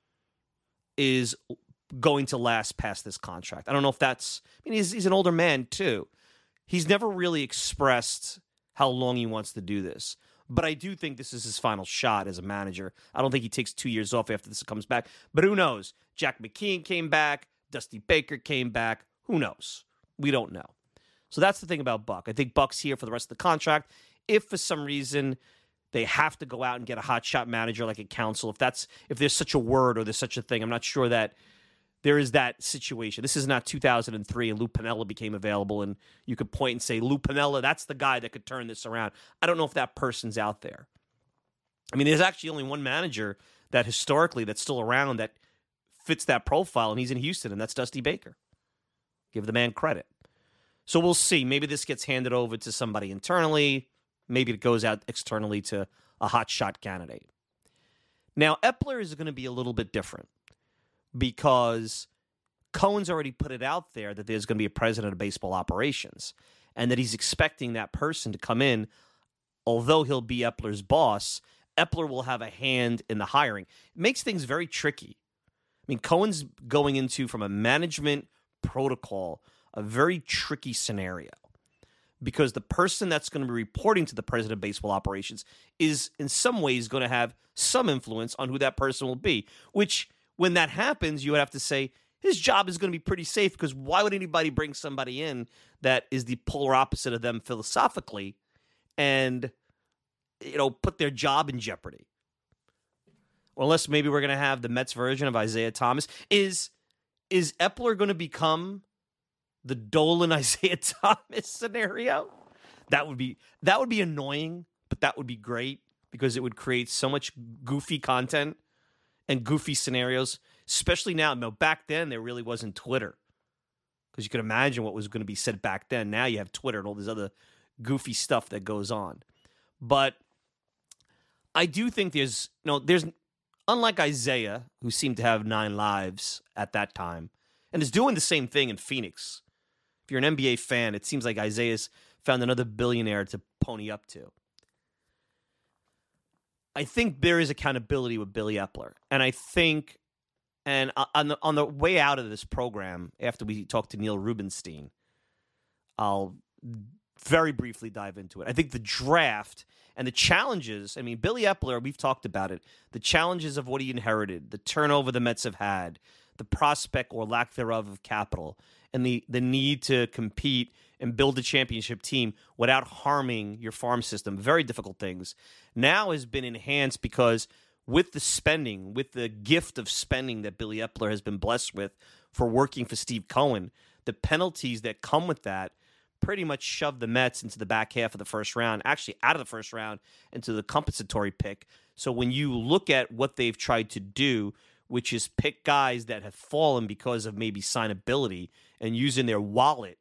is going to last past this contract. I don't know if that's, he's an older man too. He's never really expressed how long he wants to do this. But I do think this is his final shot as a manager. I don't think he takes 2 years off after this comes back. But who knows? Jack McKeon came back. Dusty Baker came back. Who knows? We don't know. So that's the thing about Buck. I think Buck's here for the rest of the contract. If for some reason they have to go out and get a hotshot manager like a Counsell, if there's such a word or there's such a thing, I'm not sure that there is that situation. This is not 2003 and Lou Piniella became available and you could point and say, Lou Piniella, that's the guy that could turn this around. I don't know if that person's out there. I mean, there's actually only one manager that historically that's still around that fits that profile, and he's in Houston, and that's Dusty Baker. Give the man credit. So we'll see. Maybe this gets handed over to somebody internally. Maybe it goes out externally to a hotshot candidate. Now, Epler is going to be a little bit different because Cohen's already put it out there that there's going to be a president of baseball operations and that he's expecting that person to come in. Although he'll be Epler's boss, Epler will have a hand in the hiring. It makes things very tricky. I mean, Cohen's going into, from a management protocol, a very tricky scenario because the person that's going to be reporting to the president of baseball operations is in some ways going to have some influence on who that person will be, which when that happens, you would have to say his job is going to be pretty safe because why would anybody bring somebody in that is the polar opposite of them philosophically and, put their job in jeopardy? Or unless maybe we're going to have the Mets version of Isaiah Thomas. Is Epler going to become the Dolan Isaiah Thomas scenario? That would be annoying, but that would be great because it would create so much goofy content and goofy scenarios, especially now. No, back then there really wasn't Twitter because you could imagine what was going to be said back then. Now you have Twitter and all this other goofy stuff that goes on. But I do think there's unlike Isaiah, who seemed to have 9 lives at that time, and is doing the same thing in Phoenix. If you're an NBA fan, it seems like Isaiah's found another billionaire to pony up to. I think there is accountability with Billy Epler. And I think, and on the way out of this program, after we talk to Neil Rubenstein, I'll very briefly dive into it. I think the draft and the challenges, I mean, Billy Epler, we've talked about it, the challenges of what he inherited, the turnover the Mets have had, the prospect or lack thereof of capital, and the need to compete and build a championship team without harming your farm system, very difficult things, now has been enhanced because with the spending, with the gift of spending that Billy Epler has been blessed with for working for Steve Cohen, the penalties that come with that pretty much shoved the Mets into the back half of the first round, actually out of the first round into the compensatory pick. So when you look at what they've tried to do, which is pick guys that have fallen because of maybe signability and using their wallet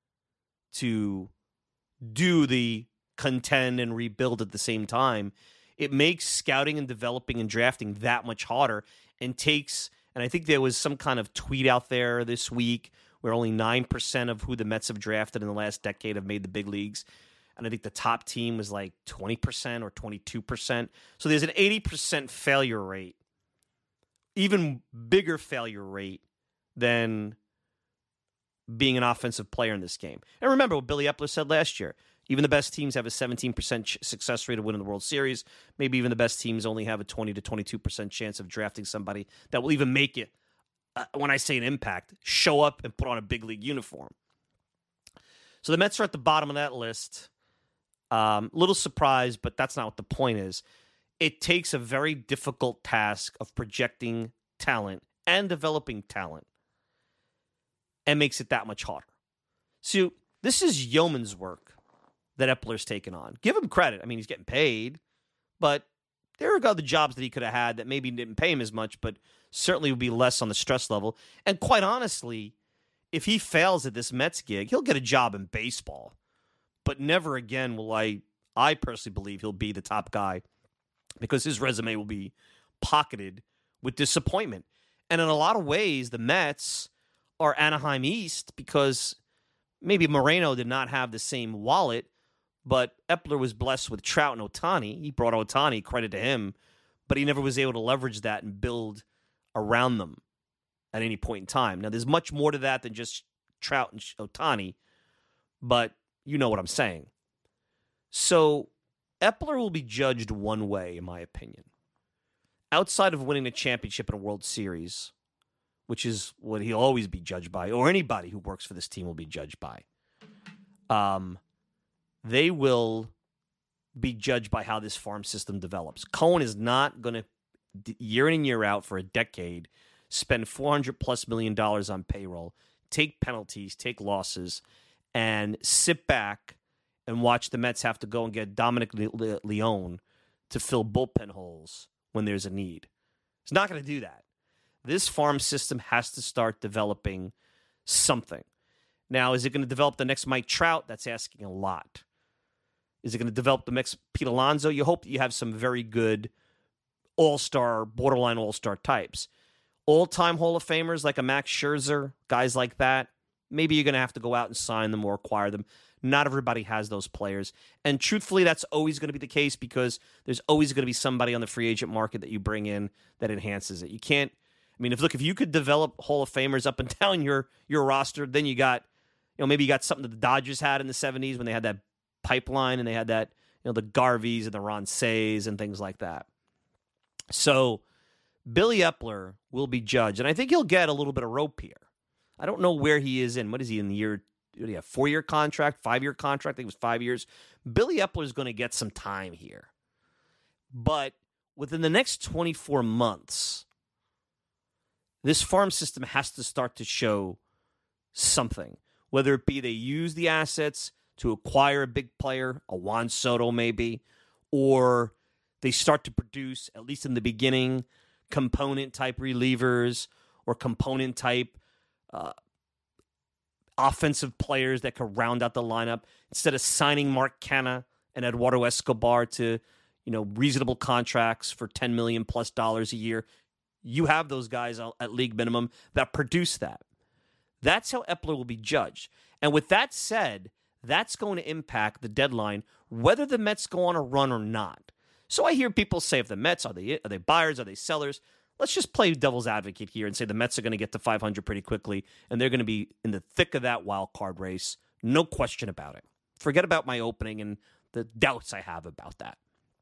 to do the contend and rebuild at the same time, it makes scouting and developing and drafting that much harder and takes, and I think there was some kind of tweet out there this week where only 9% of who the Mets have drafted in the last decade have made the big leagues. And I think the top team was like 20% or 22%. So there's an 80% failure rate, even bigger failure rate than being an offensive player in this game. And remember what Billy Epler said last year. Even the best teams have a 17% success rate of winning the World Series. Maybe even the best teams only have a 20 to 22% chance of drafting somebody that will even make it. When I say an impact, show up and put on a big league uniform. So the Mets are at the bottom of that list. Little surprised, but that's not what the point is. It takes a very difficult task of projecting talent and developing talent and makes it that much harder. So this is yeoman's work that Epler's taken on. Give him credit. I mean, he's getting paid, but there are other jobs that he could have had that maybe didn't pay him as much, but certainly would be less on the stress level. And quite honestly, if he fails at this Mets gig, he'll get a job in baseball. But never again will I personally believe he'll be the top guy because his resume will be pocketed with disappointment. And in a lot of ways, the Mets are Anaheim East because maybe Moreno did not have the same wallet, but Epler was blessed with Trout and Ohtani. He brought Ohtani, credit to him, but he never was able to leverage that and build around them at any point in time. Now, there's much more to that than just Trout and Ohtani, but you know what I'm saying. So Epler will be judged one way, in my opinion. Outside of winning a championship in a World Series, which is what he'll always be judged by, or anybody who works for this team will be judged by. they will be judged by how this farm system develops. Cohen is not going to, year in and year out for a decade, spend $400+ million on payroll, take penalties, take losses, and sit back and watch the Mets have to go and get Dominic Leone to fill bullpen holes when there's a need. He's not going to do that. This farm system has to start developing something. Now, is it going to develop the next Mike Trout? That's asking a lot. Is it going to develop the next Pete Alonso? You hope that you have some very good all-star, borderline all-star types. All-time Hall of Famers like a Max Scherzer, guys like that, maybe you're going to have to go out and sign them or acquire them. Not everybody has those players. And truthfully, that's always going to be the case because there's always going to be somebody on the free agent market that you bring in that enhances it. You can't, I mean, if you could develop Hall of Famers up and down your roster, then you got, maybe you got something that the Dodgers had in the 70s when they had that pipeline and they had that, the Garveys and the Ron Says and things like that. So Billy Epler will be judged, and I think he'll get a little bit of rope here. I don't know where he is in. What is he in the year? 4-year contract, 5-year contract? I think it was 5 years. Billy Epler is going to get some time here. But within the next 24 months, this farm system has to start to show something. Whether it be they use the assets to acquire a big player, a Juan Soto maybe, or they start to produce, at least in the beginning, component-type relievers or component-type offensive players that could round out the lineup instead of signing Mark Canha and Eduardo Escobar to, reasonable contracts for $10 million+ a year. You have those guys at league minimum that produce that. That's how Epler will be judged. And with that said, that's going to impact the deadline, whether the Mets go on a run or not. So I hear people say, if the Mets, are they buyers, are they sellers? Let's just play devil's advocate here and say the Mets are going to get to 500 pretty quickly, and they're going to be in the thick of that wild card race. No question about it. Forget about my opening and the doubts I have about that.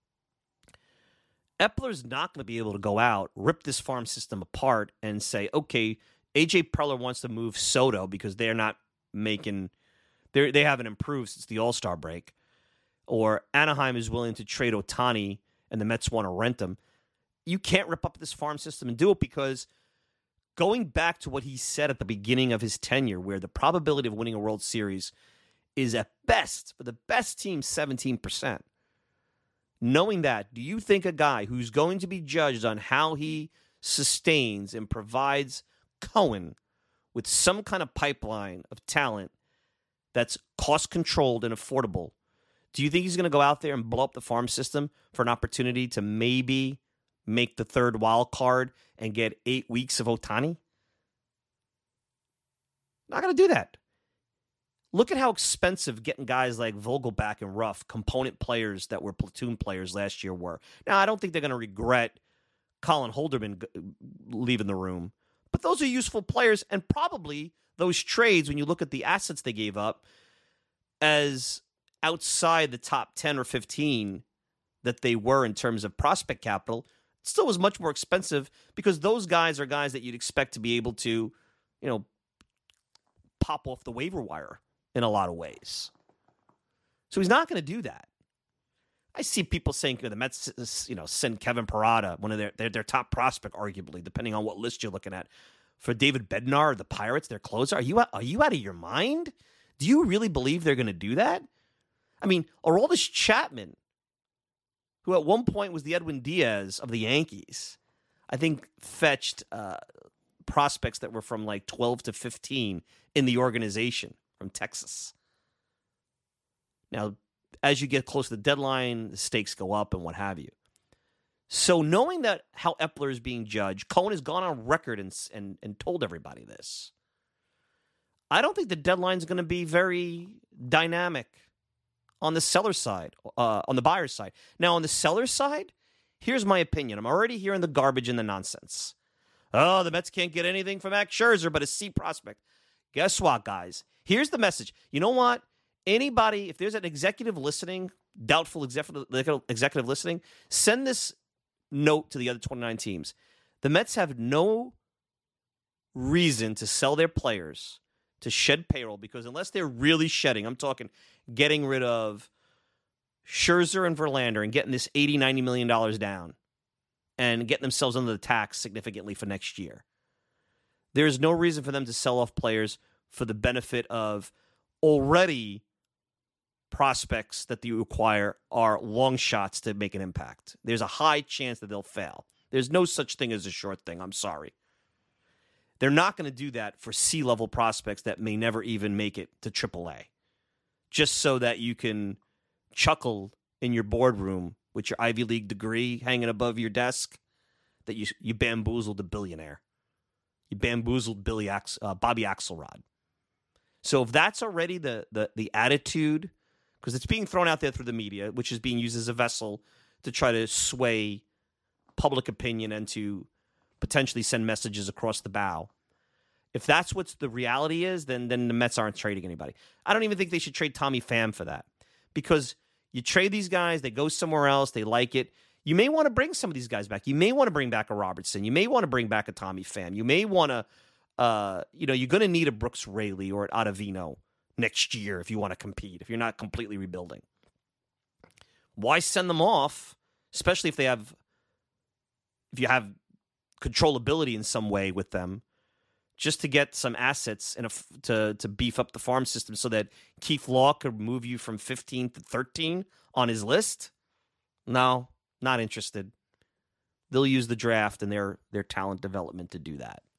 Epler's not going to be able to go out, rip this farm system apart, and say, okay, A.J. Preller wants to move Soto because they're not making – they haven't improved since the All-Star break. Or Anaheim is willing to trade Ohtani and the Mets want to rent him. You can't rip up this farm system and do it because going back to what he said at the beginning of his tenure, where the probability of winning a World Series is at best, for the best team, 17%. Knowing that, do you think a guy who's going to be judged on how he sustains and provides Cohen with some kind of pipeline of talent that's cost-controlled and affordable, do you think he's going to go out there and blow up the farm system for an opportunity to maybe make the third wild card and get 8 weeks of Ohtani? Not going to do that. Look at how expensive getting guys like Vogelback and Ruff, component players that were platoon players last year, were. Now, I don't think they're going to regret Colin Holderman leaving the room, but those are useful players, and probably those trades, when you look at the assets they gave up, as outside the top 10 or 15 that they were in terms of prospect capital, it still was much more expensive because those guys are guys that you'd expect to be able to, pop off the waiver wire in a lot of ways. So he's not going to do that. I see people saying the Mets, send Kevin Parada, one of their top prospect, arguably, depending on what list you're looking at, for David Bednar, the Pirates, their closer. Are you out of your mind? Do you really believe they're going to do that? I mean, Aroldis Chapman, who at one point was the Edwin Diaz of the Yankees, I think fetched prospects that were from like 12 to 15 in the organization from Texas. Now, as you get close to the deadline, the stakes go up and what have you. So knowing that how Epler is being judged, Cohen has gone on record and told everybody this. I don't think the deadline is going to be very dynamic on the seller side, on the buyer's side. Now, on the seller's side, here's my opinion. I'm already hearing the garbage and the nonsense. Oh, the Mets can't get anything from Max Scherzer but a C prospect. Guess what, guys? Here's the message. You know what? Anybody, if there's an executive listening, doubtful executive listening, send this note to the other 29 teams. The Mets have no reason to sell their players to shed payroll, because unless they're really shedding, I'm talking getting rid of Scherzer and Verlander and getting this $80, $90 million down and getting themselves under the tax significantly for next year. There's no reason for them to sell off players for the benefit of already prospects that you acquire are long shots to make an impact. There's a high chance that they'll fail. There's no such thing as a short thing. I'm sorry. They're not going to do that for C-level prospects that may never even make it to AAA, just so that you can chuckle in your boardroom with your Ivy League degree hanging above your desk that you bamboozled a billionaire. You bamboozled Bobby Axelrod. So if that's already the attitude, because it's being thrown out there through the media, which is being used as a vessel to try to sway public opinion and to potentially send messages across the bow. If that's what the reality is, then the Mets aren't trading anybody. I don't even think they should trade Tommy Pham for that, because you trade these guys, they go somewhere else, they like it. You may want to bring some of these guys back. You may want to bring back a Robertson. You may want to bring back a Tommy Pham. You may want to, you're going to need a Brooks Raley or an Ottavino next year if you want to compete, if you're not completely rebuilding. Why send them off, especially if you have controllability in some way with them, just to get some assets and to beef up the farm system so that Keith Law could move you from 15 to 13 on his list? No, not interested. They'll use the draft and their talent development to do that.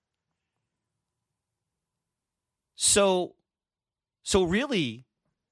So really,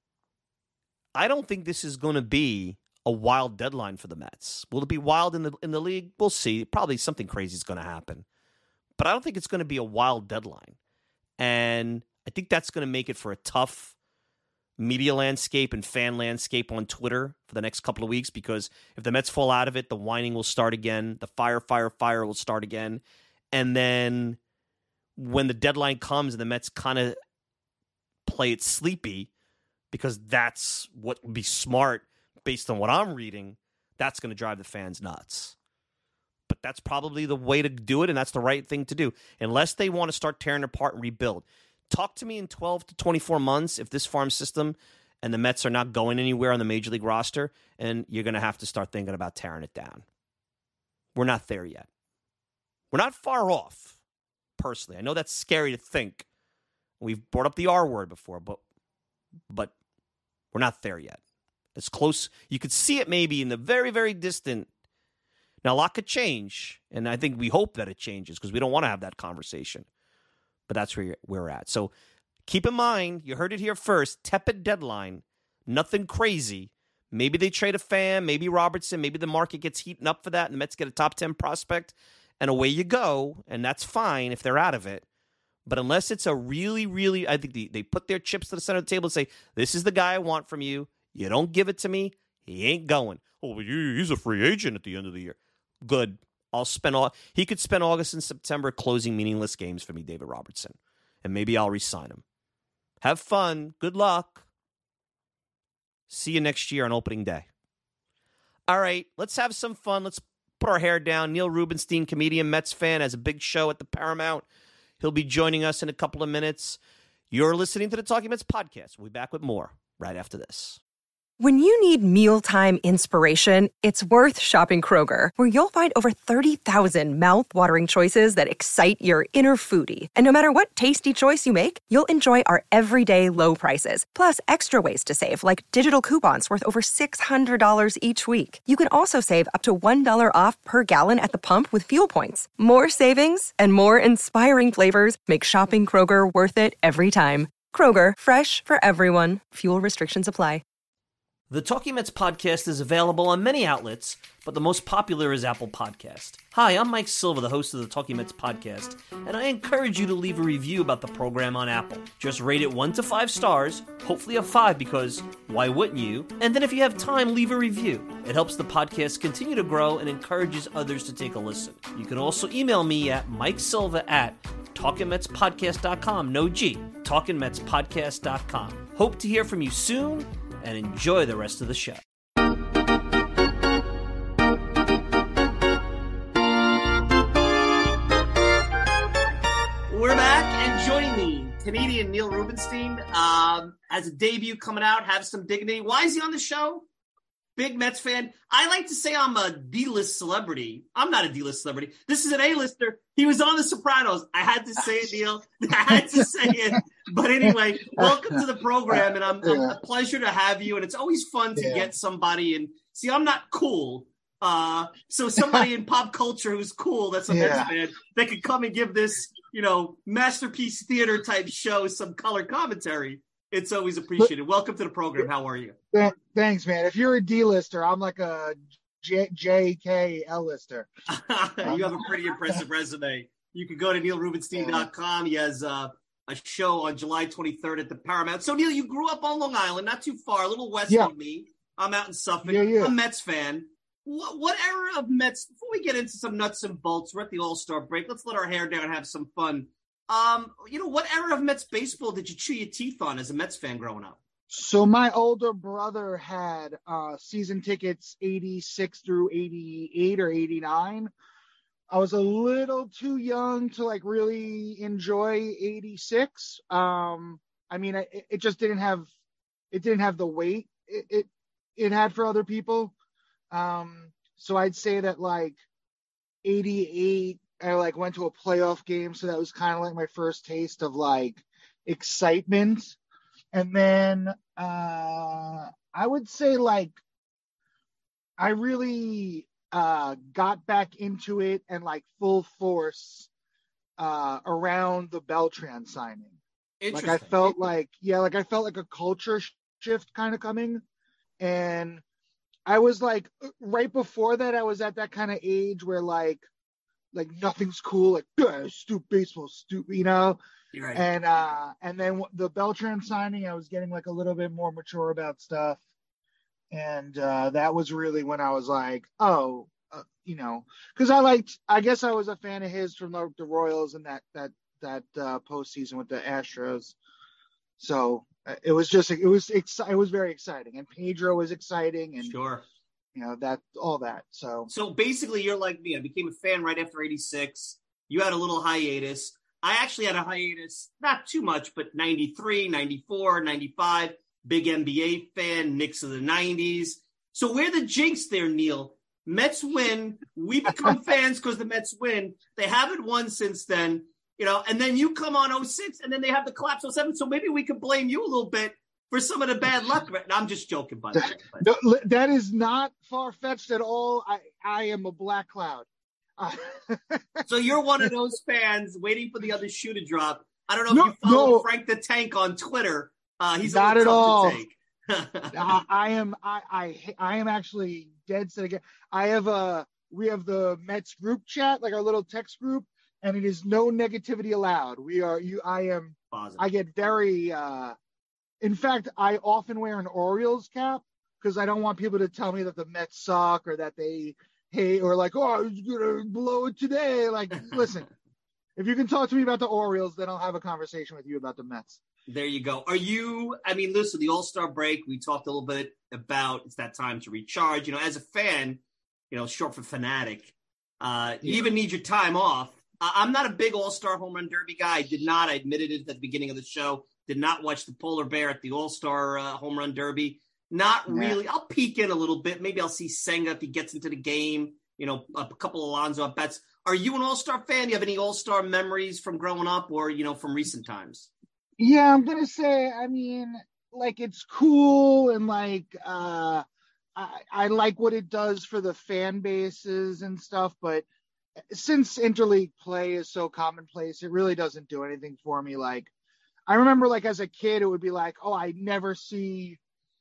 I don't think this is going to be a wild deadline for the Mets. Will it be wild in the league? We'll see. Probably something crazy is going to happen. But I don't think it's going to be a wild deadline. And I think that's going to make it for a tough media landscape and fan landscape on Twitter for the next couple of weeks, because if the Mets fall out of it, the whining will start again. The fire will start again. And then when the deadline comes and the Mets kind of play it sleepy, because that's what would be smart based on what I'm reading, that's going to drive the fans nuts. But that's probably the way to do it, and that's the right thing to do, unless they want to start tearing apart and rebuild. Talk to me in 12 to 24 months if this farm system and the Mets are not going anywhere on the Major League roster, and you're going to have to start thinking about tearing it down. We're not there yet. We're not far off, personally. I know that's scary to think. We've brought up the R word before, but we're not there yet. It's close. You could see it maybe in the very, very distant. Now, a lot could change, and I think we hope that it changes because we don't want to have that conversation. But that's where we're at. So keep in mind, you heard it here first, tepid deadline, nothing crazy. Maybe they trade a Pham, maybe Robertson, maybe the market gets heating up for that, and the Mets get a top 10 prospect, and away you go, and that's fine if they're out of it. But unless it's a really, really, I think they put their chips to the center of the table and say, this is the guy I want from you. You don't give it to me, he ain't going. Oh, but he's a free agent at the end of the year. Good. He could spend August and September closing meaningless games for me, David Robertson. And maybe I'll re-sign him. Have fun. Good luck. See you next year on opening day. All right, let's have some fun. Let's put our hair down. Neil Rubenstein, comedian, Mets fan, has a big show at the Paramount. He'll be joining us in a couple of minutes. You're listening to the Talking Mets podcast. We'll be back with more right after this. When you need mealtime inspiration, it's worth shopping Kroger, where you'll find over 30,000 mouth-watering choices that excite your inner foodie. And no matter what tasty choice you make, you'll enjoy our everyday low prices, plus extra ways to save, like digital coupons worth over $600 each week. You can also save up to $1 off per gallon at the pump with fuel points. More savings and more inspiring flavors make shopping Kroger worth it every time. Kroger, fresh for everyone. Fuel restrictions apply. The Talking Mets podcast is available on many outlets, but the most popular is Apple Podcast. Hi, I'm Mike Silva, the host of the Talking Mets podcast, and I encourage you to leave a review about the program on Apple. Just rate it 1 to 5 stars, hopefully a 5 because why wouldn't you? And then if you have time, leave a review. It helps the podcast continue to grow and encourages others to take a listen. You can also email me at MikeSilva@TalkingMetsPodcast.com. No G, TalkingMetsPodcast.com. Hope to hear from you soon, and enjoy the rest of the show. We're back, and joining me Comedian Neil Rubenstein has a debut coming out, Have Some Dignity. Why is he on the show? Big Mets fan. I like to say I'm a D-list celebrity. I'm not a D-list celebrity. This is an A-lister. He was on The Sopranos. I had to say it, Neil. I had to say it. But anyway, welcome to the program, and I'm a pleasure to have you. And it's always fun to get somebody. And see, I'm not cool. So somebody in pop culture who's cool, that's a Mets fan, that could come and give this, masterpiece theater type show some color commentary. It's always appreciated. Welcome to the program. How are you? Thanks, man. If you're a D-lister, I'm like a JK L-lister. You have a pretty impressive resume. You can go to neilrubenstein.com. He has a show on July 23rd at the Paramount. So, Neil, you grew up on Long Island, not too far, a little west of me. I'm out in Suffolk. I'm a Mets fan. What era of Mets, before we get into some nuts and bolts, we're at the All-Star break. Let's let our hair down and have some fun. What era of Mets baseball did you chew your teeth on as a Mets fan growing up? So my older brother had season tickets 86 through 88 or 89. I was a little too young to really enjoy 86. It just didn't have the weight it had for other people. So I'd say that 88, I went to a playoff game, so that was kind of my first taste of excitement. And then I would say I really got back into it and full force around the Beltran signing. I felt I felt like a culture shift kind of coming. And I was right before that, I was at that kind of age where nothing's cool, stupid baseball, stupid, You're right. And then the Beltran signing, I was getting a little bit more mature about stuff. And that was really when I was because I guess I was a fan of his from the Royals and that postseason with the Astros. So it was very exciting, and Pedro was exciting, and sure, that all that. So basically, you're like me. I became a fan right after '86. You had a little hiatus. I actually had a hiatus, not too much, but 93, 94, 95. Big NBA fan, Knicks of the 90s. So we're the jinx there, Neil. Mets win. We become fans because the Mets win. They haven't won since then. And then you come on 06, and then they have the collapse 07. So maybe we could blame you a little bit for some of the bad luck. I'm just joking, by the way. No, that is not far-fetched at all. I am a black cloud. So you're one of those fans waiting for the other shoe to drop. I don't know if you follow Frank the Tank on Twitter. He's not at all. To take. I am actually dead set again. We have the Mets group chat, our little text group. And it is no negativity allowed. I get very, in fact, I often wear an Orioles cap because I don't want people to tell me that the Mets suck or that they hate or oh, he's going to blow it today. Listen, if you can talk to me about the Orioles, then I'll have a conversation with you about the Mets. There you go. Listen, the All-Star break, we talked a little bit about it's that time to recharge. As a fan, short for fanatic, you even need your time off. I'm not a big All-Star Home Run Derby guy. I admitted it at the beginning of the show. Did not watch the Polar Bear at the All-Star Home Run Derby. Not really. I'll peek in a little bit. Maybe I'll see Senga if he gets into the game. A couple of Alonso at bats. Are you an All-Star fan? Do you have any All-Star memories from growing up or, from recent times? Yeah, I'm going to say, it's cool and I like what it does for the fan bases and stuff, but since interleague play is so commonplace, it really doesn't do anything for me. I remember as a kid, it would be oh, I never see,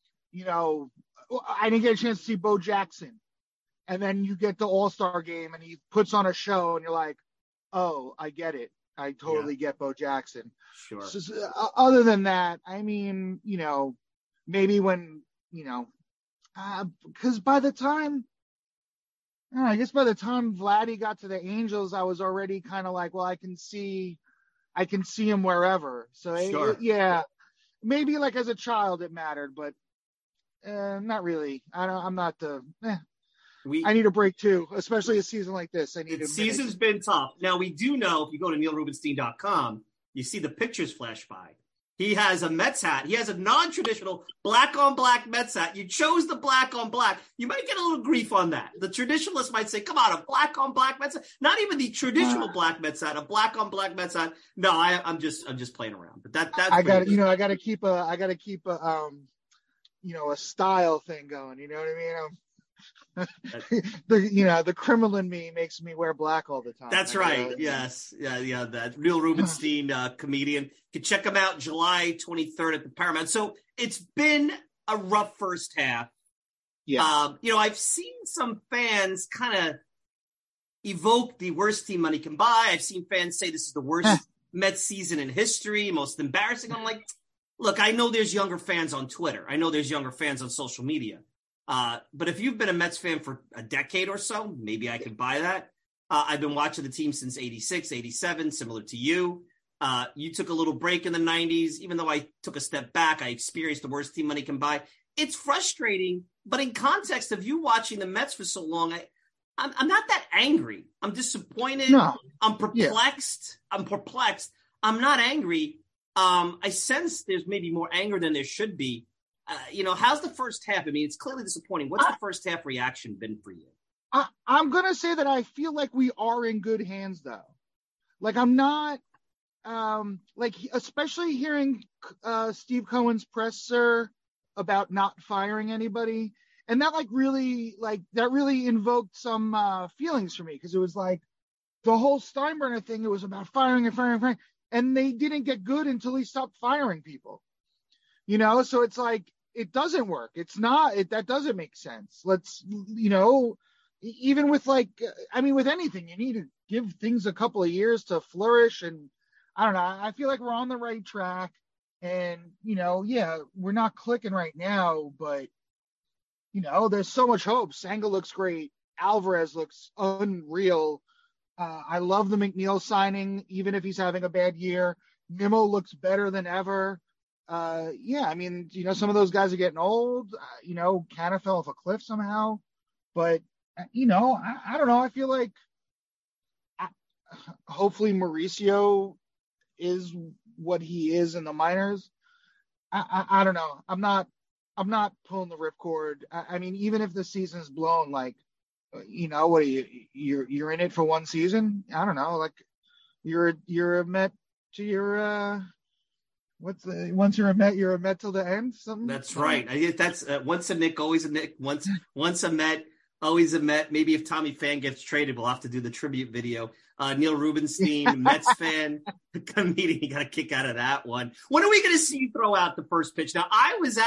I didn't get a chance to see Bo Jackson. And then you get the All-Star game and he puts on a show and you're oh, I get it. I totally get Bo Jackson. Sure. So, other than that, maybe when, because by the time Vladdy got to the Angels, I was already kind of well, I can see him wherever. So sure. Maybe as a child it mattered, but not really. I'm not the. I need a break too, especially a season like this. Season's been tough. Now we do know if you go to neilrubenstein.com, You see the pictures flash by. He has a Mets hat. He has a non-traditional black-on-black Mets hat. You chose the black-on-black. You might get a little grief on that. The traditionalists might say, come on, a black-on-black Mets hat. Not even the traditional black Mets hat, a black-on-black Mets hat. No, I'm just playing around. But that's I got to keep a style thing going. You know what I mean? The criminal in me makes me wear black all the time. That's right. Yes. Yeah. That Neil Rubenstein, comedian. You can check him out July 23rd at the Paramount. So it's been a rough first half. Yeah. I've seen some fans kind of evoke the worst team money can buy. I've seen fans say this is the worst Mets season in history, most embarrassing. I'm like, look, I know there's younger fans on Twitter. I know there's younger fans on social media. But if you've been a Mets fan for a decade or so, maybe I could buy that. I've been watching the team since 86, 87, similar to you. You took a little break in the 90s. Even though I took a step back, I experienced the worst team money can buy. It's frustrating, but in context of you watching the Mets for so long, I'm not that angry. I'm disappointed. No. I'm perplexed. Yeah. I'm perplexed. I'm not angry. I sense there's maybe more anger than there should be. How's the first half? I mean, it's clearly disappointing. What's the first half reaction been for you? I'm going to say that I feel like we are in good hands, though. Like, I'm not, especially hearing Steve Cohen's presser about not firing anybody. And that, really invoked some feelings for me, because it was like the whole Steinbrenner thing, it was about firing. And they didn't get good until he stopped firing people. So it's like, it doesn't work. It's not, that doesn't make sense. Let's, even with with anything, you need to give things a couple of years to flourish. And I don't know, I feel like we're on the right track, and, we're not clicking right now, but, there's so much hope. Senga looks great. Alvarez looks unreal. I love the McNeil signing, even if he's having a bad year. Nimmo looks better than ever. Some of those guys are getting old. Canna fell off a cliff somehow. But, I don't know. I feel like hopefully Mauricio is what he is in the minors. I don't know. I'm not pulling the ripcord. I mean, even if the season's blown, what are you're in it for one season? I don't know. You're a Met to your once you're a Met till the end? Something. That's right. I guess that's once a Knick, always a Knick. Once a Met, always a Met. Maybe if Tommy Pham gets traded, we'll have to do the tribute video. Neil Rubenstein, Mets fan, comedian. You got a kick out of that one. When are we going to see you throw out the first pitch? Now, I was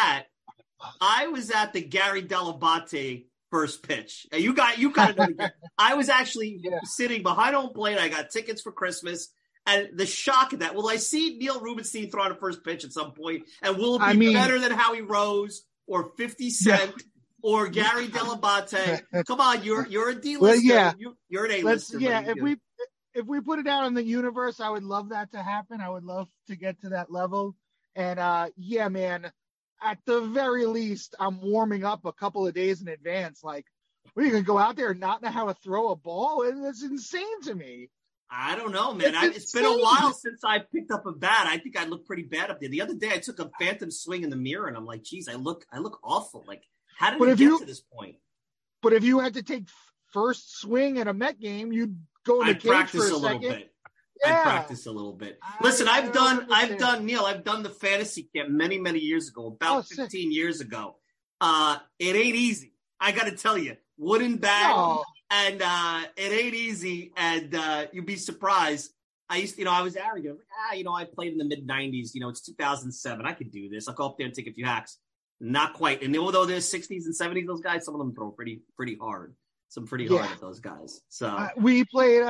at the Gary Dell'Abate first pitch. You got it. I was actually sitting behind home plate. I got tickets for Christmas. And the shock of that, will I see Neil Rubenstein throw out a first pitch at some point? And will it be better than Howie Rose or 50 Cent or Gary Dell'Abate? Come on, you're a D-lister. Well, yeah. You're an A-lister. If we put it out in the universe, I would love that to happen. I would love to get to that level. And man, at the very least, I'm warming up a couple of days in advance. Like, are you going to go out there and not know how to throw a ball? It's insane to me. I don't know, man. It's been a while since I picked up a bat. I think I look pretty bad up there. The other day, I took a phantom swing in the mirror, and I'm like, geez, I look awful. Like, how did it get to this point? But if you had to take first swing at a Met game, you'd go in the cage for a second. Bit. Yeah. I'd practice a little bit. Listen, I've done the fantasy camp many years ago, about 15 years ago. It ain't easy. I got to tell you, wooden bat. No. And it ain't easy, and you'd be surprised. I was arrogant. I played in the mid-'90s. It's 2007. I could do this. I'll go up there and take a few hacks. Not quite. And although there's 60s and 70s, those guys, some of them throw pretty hard. Some pretty hard at those guys. So we played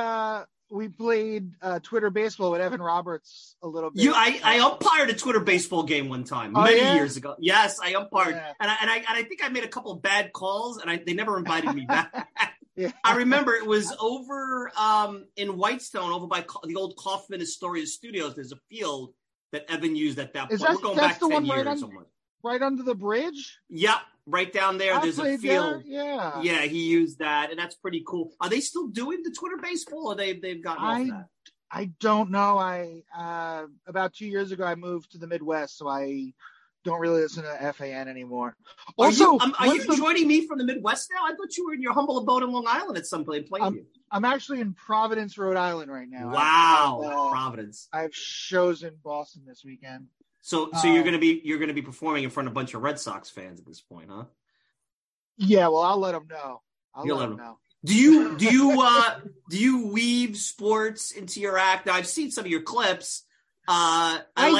Twitter baseball with Evan Roberts a little bit. I umpired a Twitter baseball game one time many years ago. Yes, I umpired, and I think I made a couple of bad calls, and they never invited me back. Yeah. I remember it was over in Whitestone, over by the old Kaufman Astoria Studios. There's a field that Evan used at that point. We're going back 10 years. Right under the bridge? Yep, right down there. There's a field. There. Yeah, he used that, and that's pretty cool. Are they still doing the Twitter baseball, or they've gotten off that? I don't know. About 2 years ago, I moved to the Midwest, so I don't really listen to FAN anymore. Also, are you joining me from the Midwest now? I thought you were in your humble abode in Long Island at some point playing. I'm actually in Providence, Rhode Island right now. Wow, Providence. I have shows in Boston this weekend. So you're gonna be performing in front of a bunch of Red Sox fans at this point, huh? Yeah, well, I'll let them know. I'll let them know. Do you weave sports into your act? Now, I've seen some of your clips. Go ahead, I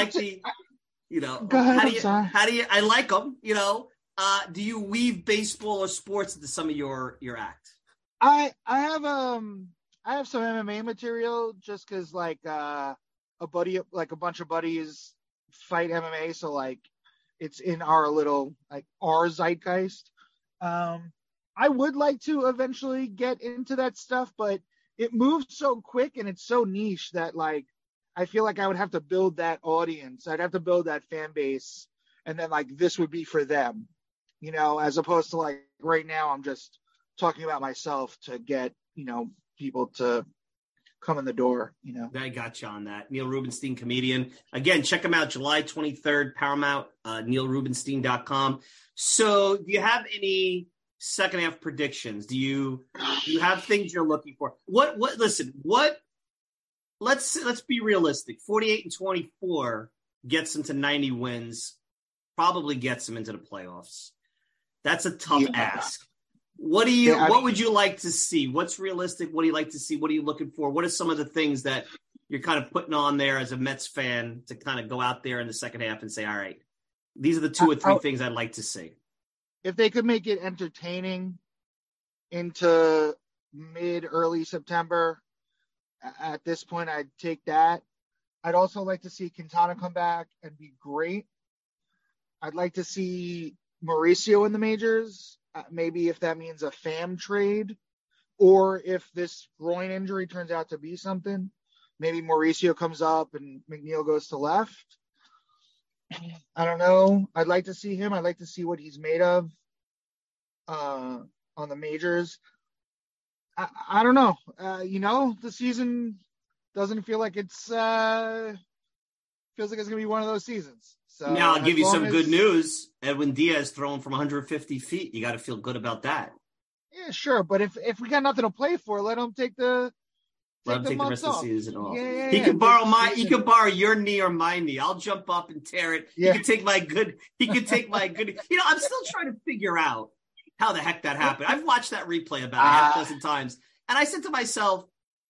like them. Do you weave baseball or sports into some of your act? I have some MMA material just because a bunch of buddies fight MMA, so like it's in our little our zeitgeist. I would like to eventually get into that stuff, but it moves so quick and it's so niche that I feel like I would have to build that audience. I'd have to build that fan base, and then this would be for them, as opposed to right now I'm just talking about myself to get, people to come in the door, I got you on that. Neil Rubenstein, comedian. Again, check him out July 23rd, Paramount, neilrubenstein.com. So do you have any second half predictions? Do you have things you're looking for? Let's be realistic. 48-24 gets them to 90 wins, probably gets them into the playoffs. That's a tough ask. What would you like to see? What's realistic? What do you like to see? What are you looking for? What are some of the things that you're kind of putting on there as a Mets fan to kind of go out there in the second half and say, all right, these are the 2 or 3 things I'd like to see? If they could make it entertaining into early September, at this point, I'd take that. I'd also like to see Quintana come back and be great. I'd like to see Mauricio in the majors, maybe if that means a FAM trade, or if this groin injury turns out to be something, maybe Mauricio comes up and McNeil goes to left. I don't know. I'd like to see him. I'd like to see what he's made of on the majors. I don't know. The season doesn't feel like feels like it's going to be one of those seasons. So now I'll give you some good news. Edwin Diaz throwing from 150 feet. You got to feel good about that. Yeah, sure. But if we got nothing to play for, let him take the rest of the season off. Yeah, he can borrow your knee or my knee. I'll jump up and tear it. Yeah. He can take my good. I'm still trying to figure out how the heck that happened. I've watched that replay about a half dozen times, and I said to myself,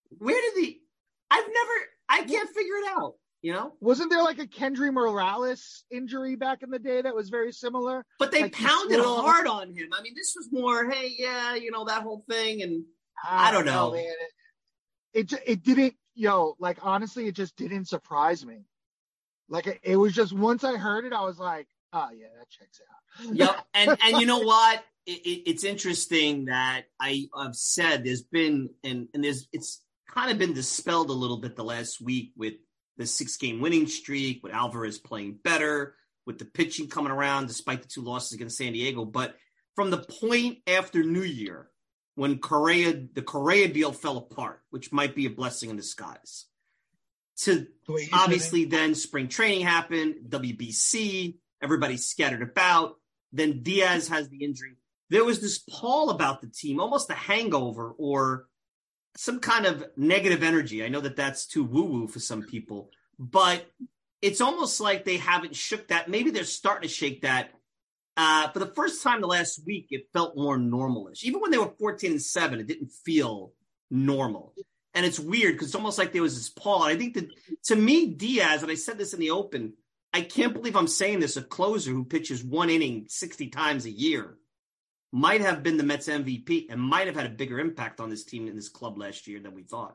I can't figure it out. Wasn't there a Kendry Morales injury back in the day that was very similar? But they pounded hard on him. I mean, this was more, hey, yeah, that whole thing, and I don't know. Man. It didn't, honestly, it just didn't surprise me. It was just, once I heard it, I was like, oh yeah, that checks out. Yep. And you know what? It's interesting that I've said there's been, and it's kind of been dispelled a little bit the last week with the 6-game winning streak, with Alvarez playing better, with the pitching coming around despite the 2 losses against San Diego. But from the point after New Year, when the Correa deal fell apart, which might be a blessing in disguise, to obviously then spring training happened, WBC, everybody scattered about, then Diaz has the injury. There was this pall about the team, almost a hangover or some kind of negative energy. I know that that's too woo-woo for some people, but it's almost like they haven't shook that. Maybe they're starting to shake that. For the first time the last week, it felt more normalish. Even when they were 14-7, it didn't feel normal. And it's weird because it's almost like there was this pall. And I think that, to me, Diaz, and I said this in the open, I can't believe I'm saying this, a closer who pitches 1 inning 60 times a year might have been the Mets MVP and might have had a bigger impact on this team in this club last year than we thought.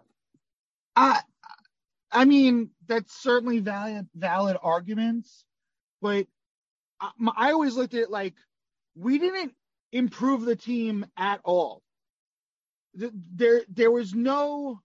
I mean, that's certainly valid arguments, but I always looked at it we didn't improve the team at all. There was no,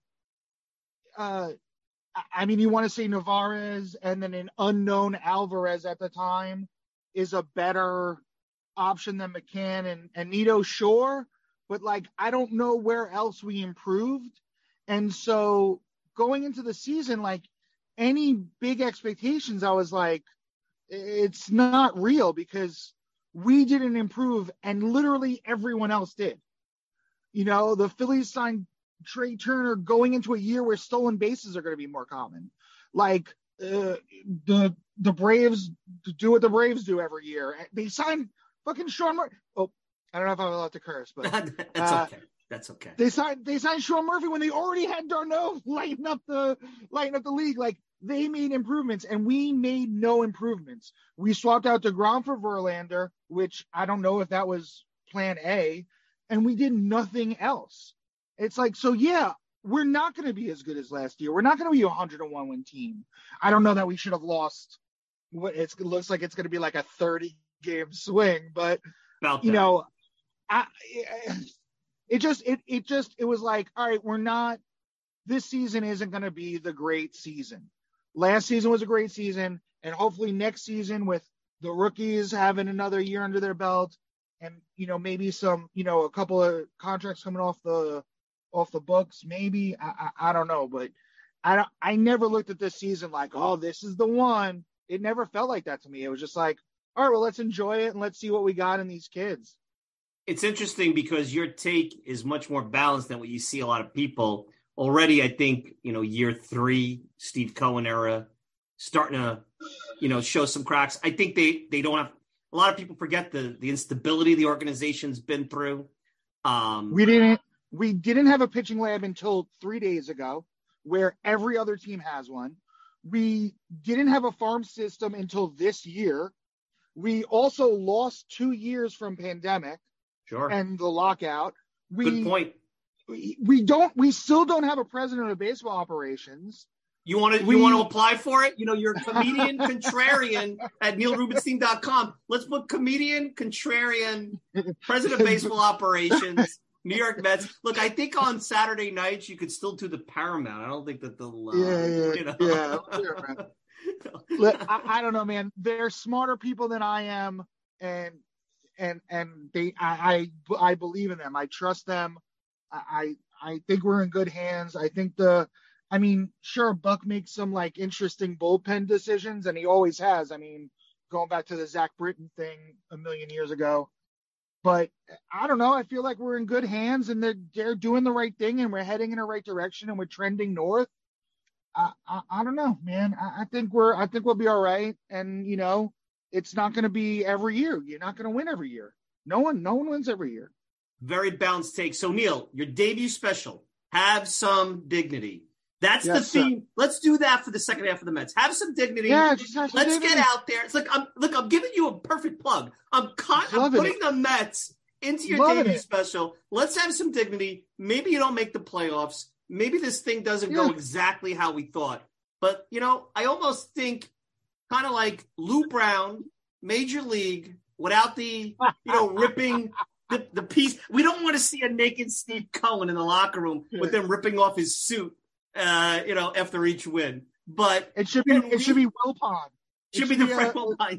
you want to say Narvaez and then an unknown Alvarez at the time is a better option than McCann and Nito, sure, but I don't know where else we improved. And so going into the season, like any big expectations, I was like, it's not real because we didn't improve and literally everyone else did. You know, the Phillies signed Trey Turner going into a year where stolen bases are going to be more common. Like the Braves do what the Braves do every year. They signed fucking Sean Murphy. Oh, I don't know if I'm allowed to curse, but that's okay. That's okay. They signed Sean Murphy when they already had d'Arnaud lighting up the league. Like, they made improvements and we made no improvements. We swapped out DeGrom for Verlander, which I don't know if that was plan A, and we did nothing else. It's like, so yeah, we're not going to be as good as last year. We're not going to be a 101 win team. I don't know that we should have lost. It looks like it's going to be like a 30 game swing, but you know, it was like, all right, this season isn't going to be the great season. Last season was a great season, and hopefully next season with the rookies having another year under their belt and, you know, maybe some, you know, a couple of contracts coming off the books, maybe, I don't know, but I never looked at this season like, oh, this is the one. It never felt like that to me. It was just like, all right, well, let's enjoy it and let's see what we got in these kids. It's interesting because your take is much more balanced than what you see a lot of people. Already, I think, you know, year 3, Steve Cohen era, starting to, you know, show some cracks. I think they don't have – a lot of people forget the instability the organization's been through. We didn't have a pitching lab until 3 days ago, where every other team has one. We didn't have a farm system until this year. We also lost 2 years from pandemic and the lockout. Good point. We still don't have a president of baseball operations. You want to apply for it? You know, you're comedian contrarian at neilrubenstein.com. Let's put comedian contrarian president of baseball operations, New York Mets. Look, I think on Saturday nights you could still do the Paramount. I don't think that they'll you know. Look, I don't know, man. They're smarter people than I am, and I believe in them. I trust them. I think we're in good hands. I think sure, Buck makes some like interesting bullpen decisions, and he always has. I mean, going back to the Zach Britton thing a million years ago. But I don't know. I feel like we're in good hands, and they're doing the right thing, and we're heading in the right direction, and we're trending north. I don't know, man. I think we'll be all right. And you know, it's not going to be every year. You're not going to win every year. No one wins every year. Very balanced take. So Neil, your debut special, Have Some Dignity. That's the theme. Sir. Let's do that for the second half of the Mets. Have some dignity. Yeah, just have some Let's dignity. get out there. It's like I'm giving you a perfect plug. I'm putting the Mets into your debut special. Let's have some dignity. Maybe you don't make the playoffs. Maybe this thing doesn't go exactly how we thought. But, you know, I almost think kind of like Lou Brown, Major League, without the, you know, ripping the piece. We don't want to see a naked Steve Cohen in the locker room with them ripping off his suit, you know, after each win. But it should be Wilpon. Should be the Frank Wilpon.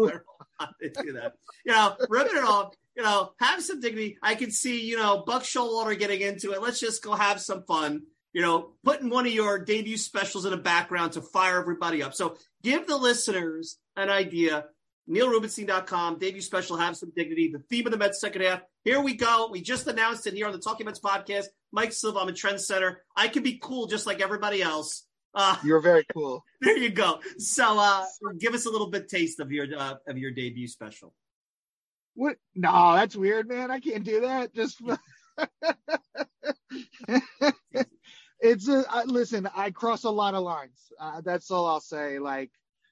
You know, rip it off. You know, have some dignity. I can see, you know, Buck Showalter getting into it. Let's just go have some fun. You know, putting one of your debut specials in the background to fire everybody up. So give the listeners an idea. NeilRubenstein.com, debut special, Have Some Dignity, the theme of the Mets second half. Here we go. We just announced it here on the Talking Mets podcast. Mike Silva, I'm a trendsetter. I can be cool just like everybody else. You're very cool. There you go. So give us a little bit taste of your debut special. What? No, that's weird, man. I can't do that. Just listen. I cross a lot of lines. That's all I'll say. Like,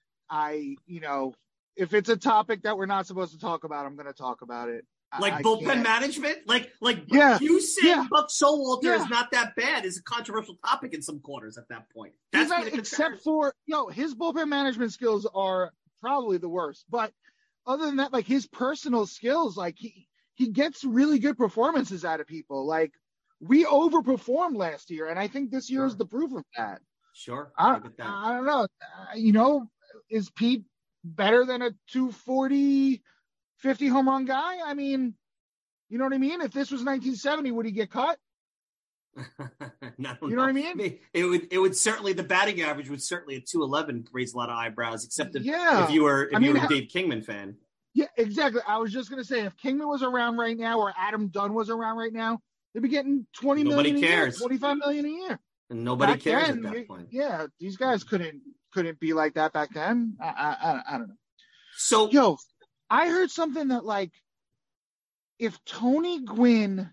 if it's a topic that we're not supposed to talk about, I'm going to talk about it. Like bullpen management? Like you saying Buck Showalter is not that bad is a controversial topic in some quarters at that point. That's except for, his bullpen management skills are probably the worst. But other than that, like his personal skills, like he gets really good performances out of people. Like we overperformed last year, and I think this year is the proof of that. Sure. I don't know. Is Pete better than a 240, 50 home run guy? I mean, you know what I mean? If this was 1970, would he get cut? don't You know what I mean? It would certainly, the batting average would certainly at 211 raise a lot of eyebrows, except if Yeah. you were a Dave Kingman fan. Yeah, exactly. I was just going to say, if Kingman was around right now or Adam Dunn was around right now, they'd be getting $20 million a year, $25 million a year. And nobody back cares then, at that point. Yeah, these guys couldn't be like that back then. I don't know. So, I heard something that, like, if Tony Gwynn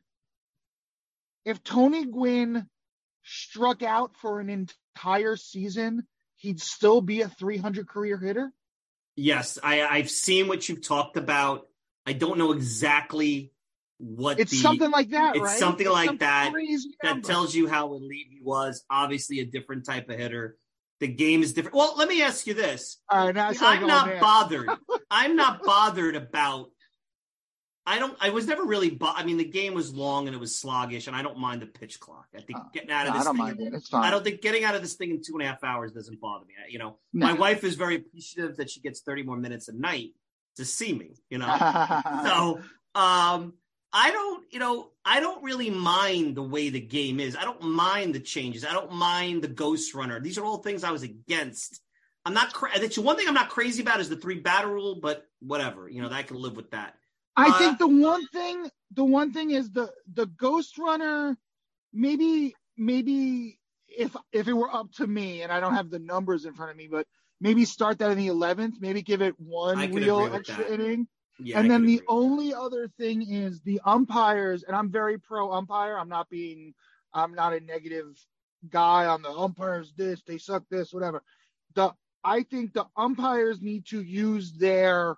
struck out for an entire season, he'd still be a 300 career hitter. Yes, I've seen what you've talked about. I don't know exactly what it's something like that, it's right? Something it's like some that number. tells you how elite he was. Obviously, a different type of hitter. The game is different. Well, let me ask you this. All right, now I'm not bothered. I'm not bothered about. I was never really. I mean, the game was long and it was sluggish, and I don't mind the pitch clock. I think getting out of this. I don't mind it. It's fine. I don't think getting out of this thing in 2.5 hours doesn't bother me. My wife is very appreciative that she gets 30 more minutes a night to see me. So, I don't really mind the way the game is. I don't mind the changes. I don't mind the ghost runner. These are all things I was against. I'm not. One thing I'm not crazy about is the 3-batter rule, but whatever. I can live with that. I think the one thing is the ghost runner. Maybe if it were up to me, and I don't have the numbers in front of me, but maybe start that in the 11th. Maybe give it one real extra inning. Yeah, and then the only other thing is the umpires, and I'm very pro umpire. I'm not a negative guy on the umpires. They suck, whatever. I think the umpires need to use their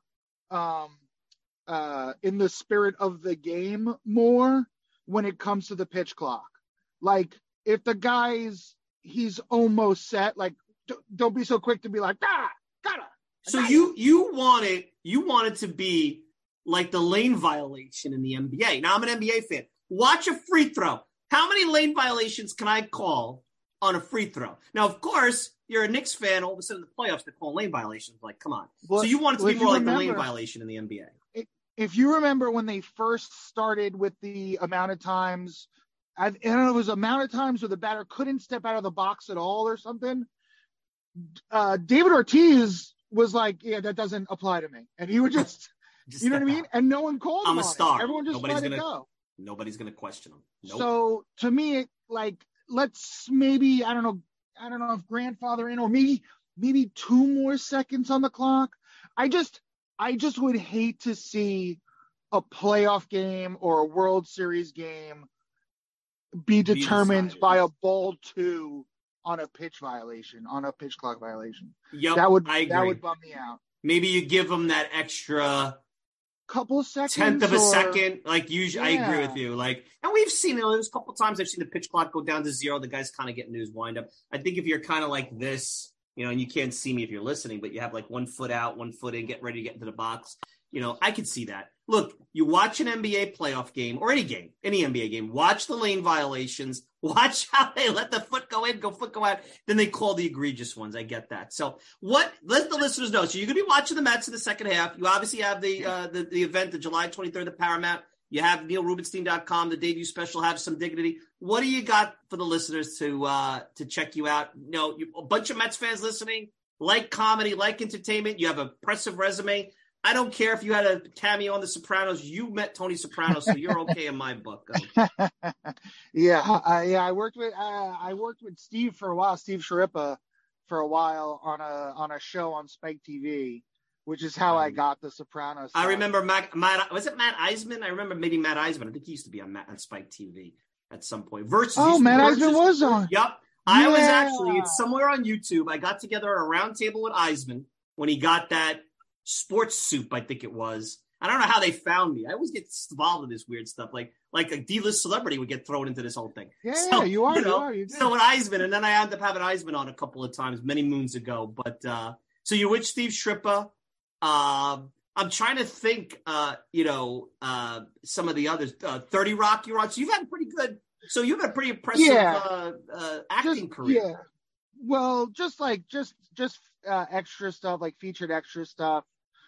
in the spirit of the game more when it comes to the pitch clock. Like, if the he's almost set, like, don't be so quick to be like, gotta. So you want it to be like the lane violation in the NBA. Now, I'm an NBA fan. Watch a free throw. How many lane violations can I call on a free throw? Now, of course, you're a Knicks fan. All of a sudden, in the playoffs, they're calling lane violations. Like, come on. So you want it to be more like the lane violation in the NBA. If you remember when they first started with the amount of times, I don't know, it was amount of times where the batter couldn't step out of the box at all or something. David Ortiz was like, yeah, that doesn't apply to me. And he would just you know what I mean? And no one called him. I'm a star. Everyone just let it go. Nobody's going to question him. Nope. So to me, like, let's maybe, I don't know if grandfather in, or maybe 2 more seconds on the clock. I just would hate to see a playoff game or a World Series game be determined by a ball 2 on a pitch clock violation. Yep, that would bum me out. Maybe you give them that extra couple seconds, 10th of a second. Like, usually, yeah. I agree with you. Like, and we've seen there's a couple times I've seen the pitch clock go down to 0. The guy's kind of getting to his windup. I think if you're kind of like this, and you can't see me if you're listening, but you have like 1 foot out, 1 foot in, get ready to get into the box. I could see that. Look, you watch an NBA playoff game or any NBA game, watch the lane violations, watch how they let the foot go in, foot go out, then they call the egregious ones. I get that. So let the listeners know. So you're going to be watching the Mets in the second half. You obviously have the event, the July 23rd, the Paramount. You have NeilRubenstein.com, the debut special, Have Some Dignity. What do you got for the listeners to check you out? A bunch of Mets fans listening, like comedy, like entertainment. You have an impressive resume. I don't care if you had a cameo on The Sopranos. You met Tony Soprano, so you're okay in my book. I worked with Steve for a while, Steve Sharippa, for a while on a show on Spike TV, which is how I got The Sopranos. I remember Matt. Was it Matt Eisman? I remember maybe Matt Eisman. I think he used to be on Spike TV at some point. Matt Eisman was on. Yep. I was actually. It's somewhere on YouTube. I got together a round table with Eisman when he got that Sports Soup, I think it was. I don't know how they found me. I always get involved in this weird stuff. Like a D-list celebrity would get thrown into this whole thing. Yeah, you are. You so with Eisman, and then I ended up having Eisman on a couple of times, many moons ago. But so you're with Steve Sharippa. I'm trying to think, some of the others. 30 Rock you're on. So you've had pretty impressive acting career. Yeah. Well, just extra stuff, like featured extra stuff.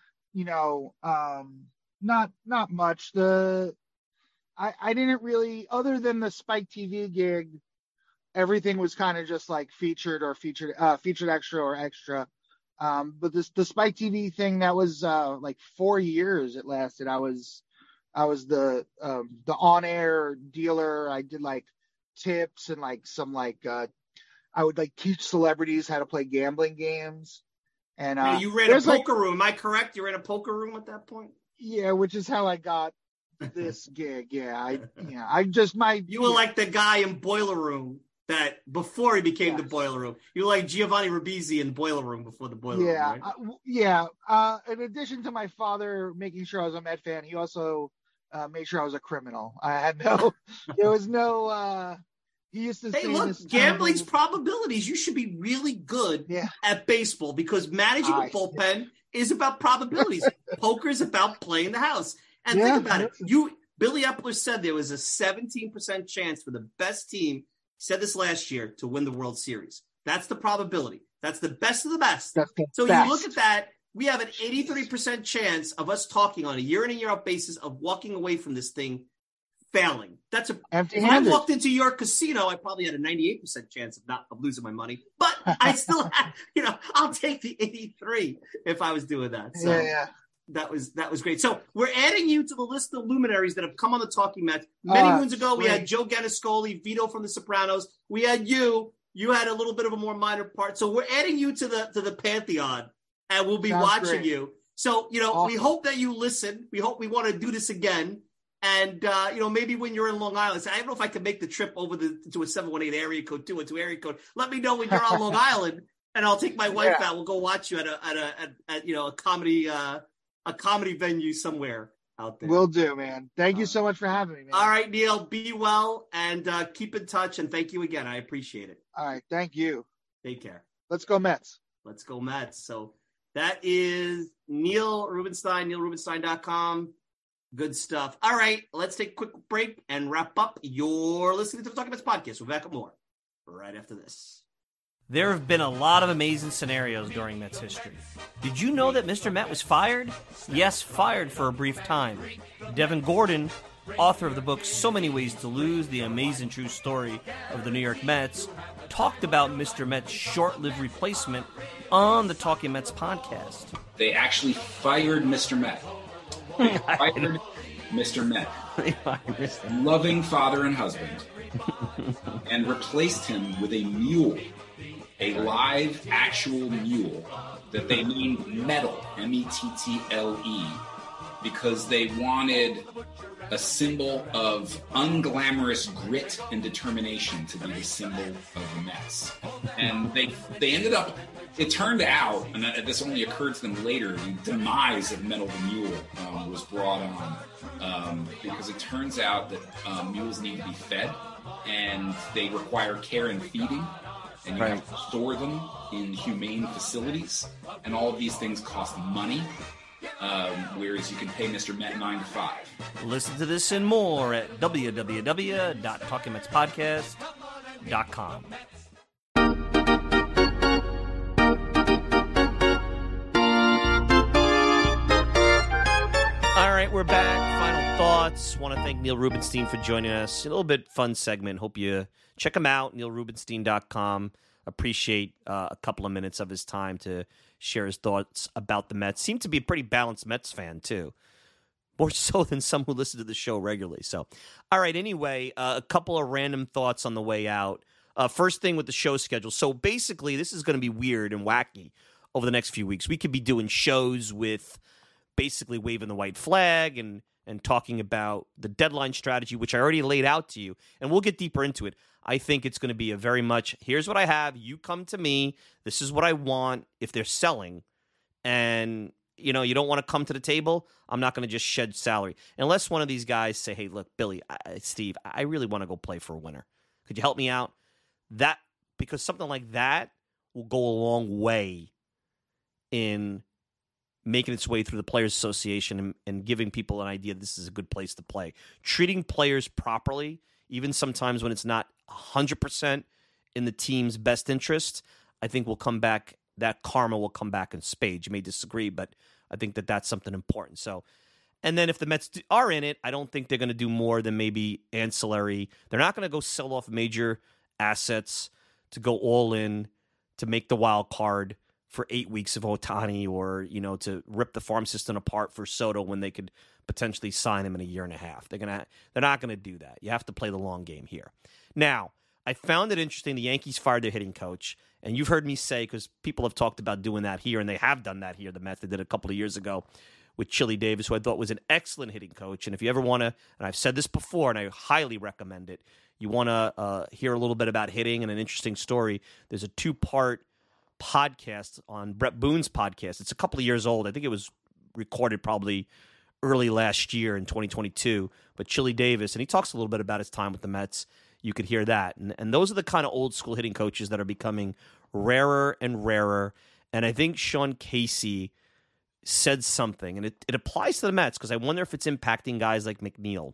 Not much. I didn't really, other than the Spike TV gig, everything was kind of just like featured extra or extra. But the Spike TV thing, that was like 4 years it lasted. I was the on-air dealer. I did like tips and like some like I would like teach celebrities how to play gambling games. And now you ran a poker room. Am I correct? You were in a poker room at that point? Yeah, which is how I got this gig. Yeah, you were like the guy in Boiler Room that before he became the Boiler Room. You were like Giovanni Ribisi in Boiler Room before the Boiler Room, right? In addition to my father making sure I was a Met fan, he also made sure I was a criminal. There was no. He used to say, look, gambling's probabilities. You should be really good at baseball because managing a bullpen is about probabilities. Poker is about playing the house. And think about it. Billy Epler said there was a 17% chance for the best team, said this last year, to win the World Series. That's the probability. That's the best of the best. You look at that, we have an 83% chance of us talking on a year in and year out basis of walking away from this thing failing. That's if I walked into your casino, I probably had a 98% chance of losing my money. But I still had, I'll take the 83 if I was doing that. So that was great. So we're adding you to the list of luminaries that have come on the Talking Mets. Many moons ago, we had Joe Ganiscoli, Vito from The Sopranos. We had you. You had a little bit of a more minor part. So we're adding you to the pantheon, and we'll be watching you. So, we hope that you listen. We hope we want to do this again. And, maybe when you're in Long Island, I don't know if I can make the trip over to a 718 area code, 212 area code. Let me know when you're on Long Island, and I'll take my wife out. We'll go watch you at a comedy venue somewhere out there. Will do, man. Thank you so much for having me, man. All right, Neil, be well and keep in touch. And thank you again. I appreciate it. All right. Thank you. Take care. Let's go Mets. Let's go Mets. So that is Neil Rubenstein, neilrubenstein.com. Good stuff. All right, let's take a quick break and wrap up. You're listening to the Talking Mets podcast. We'll be back up more right after this. There have been a lot of amazing scenarios during Mets history. Did you know that Mr. Met was fired? Yes, fired for a brief time. Devin Gordon, author of the book So Many Ways to Lose, the amazing true story of the New York Mets, talked about Mr. Met's short-lived replacement on the Talking Mets podcast. They actually fired Mr. Met. They fired Mr. Met, loving father and husband, and replaced him with a mule, a live, actual mule that they named Metal, M-E-T-T-L-E, because they wanted a symbol of unglamorous grit and determination to be the symbol of the Mets. And they ended up, it turned out, and this only occurred to them later, the demise of Metal the Mule was brought on because it turns out that mules need to be fed and they require care and feeding, and you have to store them in humane facilities, and all of these things cost money. Whereas you can pay Mr. Met 9 to 5. Listen to this and more at www.talkingmetspodcast.com. All right, we're back. Final thoughts. Want to thank Neil Rubenstein for joining us. A little bit fun segment. Hope you check him out, neilrubenstein.com. Appreciate a couple of minutes of his time to share his thoughts about the Mets. Seemed to be a pretty balanced Mets fan, too. More so than some who listen to the show regularly. So, all right, anyway, a couple of random thoughts on the way out. First thing with the show schedule. So, basically, this is going to be weird and wacky over the next few weeks. We could be doing shows with basically waving the white flag and talking about the deadline strategy, which I already laid out to you, and we'll get deeper into it. I think it's going to be a very much, here's what I have, you come to me, this is what I want if they're selling, and, you don't want to come to the table, I'm not going to just shed salary. Unless one of these guys say, hey, look, Billy, Steve, I really want to go play for a winner. Could you help me out? Because something like that will go a long way in making its way through the Players Association and giving people an idea this is a good place to play. Treating players properly, even sometimes when it's not 100% in the team's best interest, I think will come back, that karma will come back in spades. You may disagree, but I think that that's something important. So, and then if the Mets are in it, I don't think they're going to do more than maybe ancillary. They're not going to go sell off major assets to go all in to make the wild card for 8 weeks of Ohtani, or, to rip the farm system apart for Soto when they could potentially sign him in a year and a half. They're not going to do that. You have to play the long game here. Now, I found it interesting the Yankees fired their hitting coach, and you've heard me say, because people have talked about doing that here, and they have done that here, the Mets. They did it a couple of years ago with Chili Davis, who I thought was an excellent hitting coach. And if you ever want to, and I've said this before, and I highly recommend it, you want to hear a little bit about hitting and an interesting story, there's a 2-part podcast on Brett Boone's podcast. It's a couple of years old. I think it was recorded probably early last year in 2022. But Chili Davis, and he talks a little bit about his time with the Mets. You could hear that. And those are the kind of old school hitting coaches that are becoming rarer and rarer. And I think Sean Casey said something, and it applies to the Mets, because I wonder if it's impacting guys like McNeil.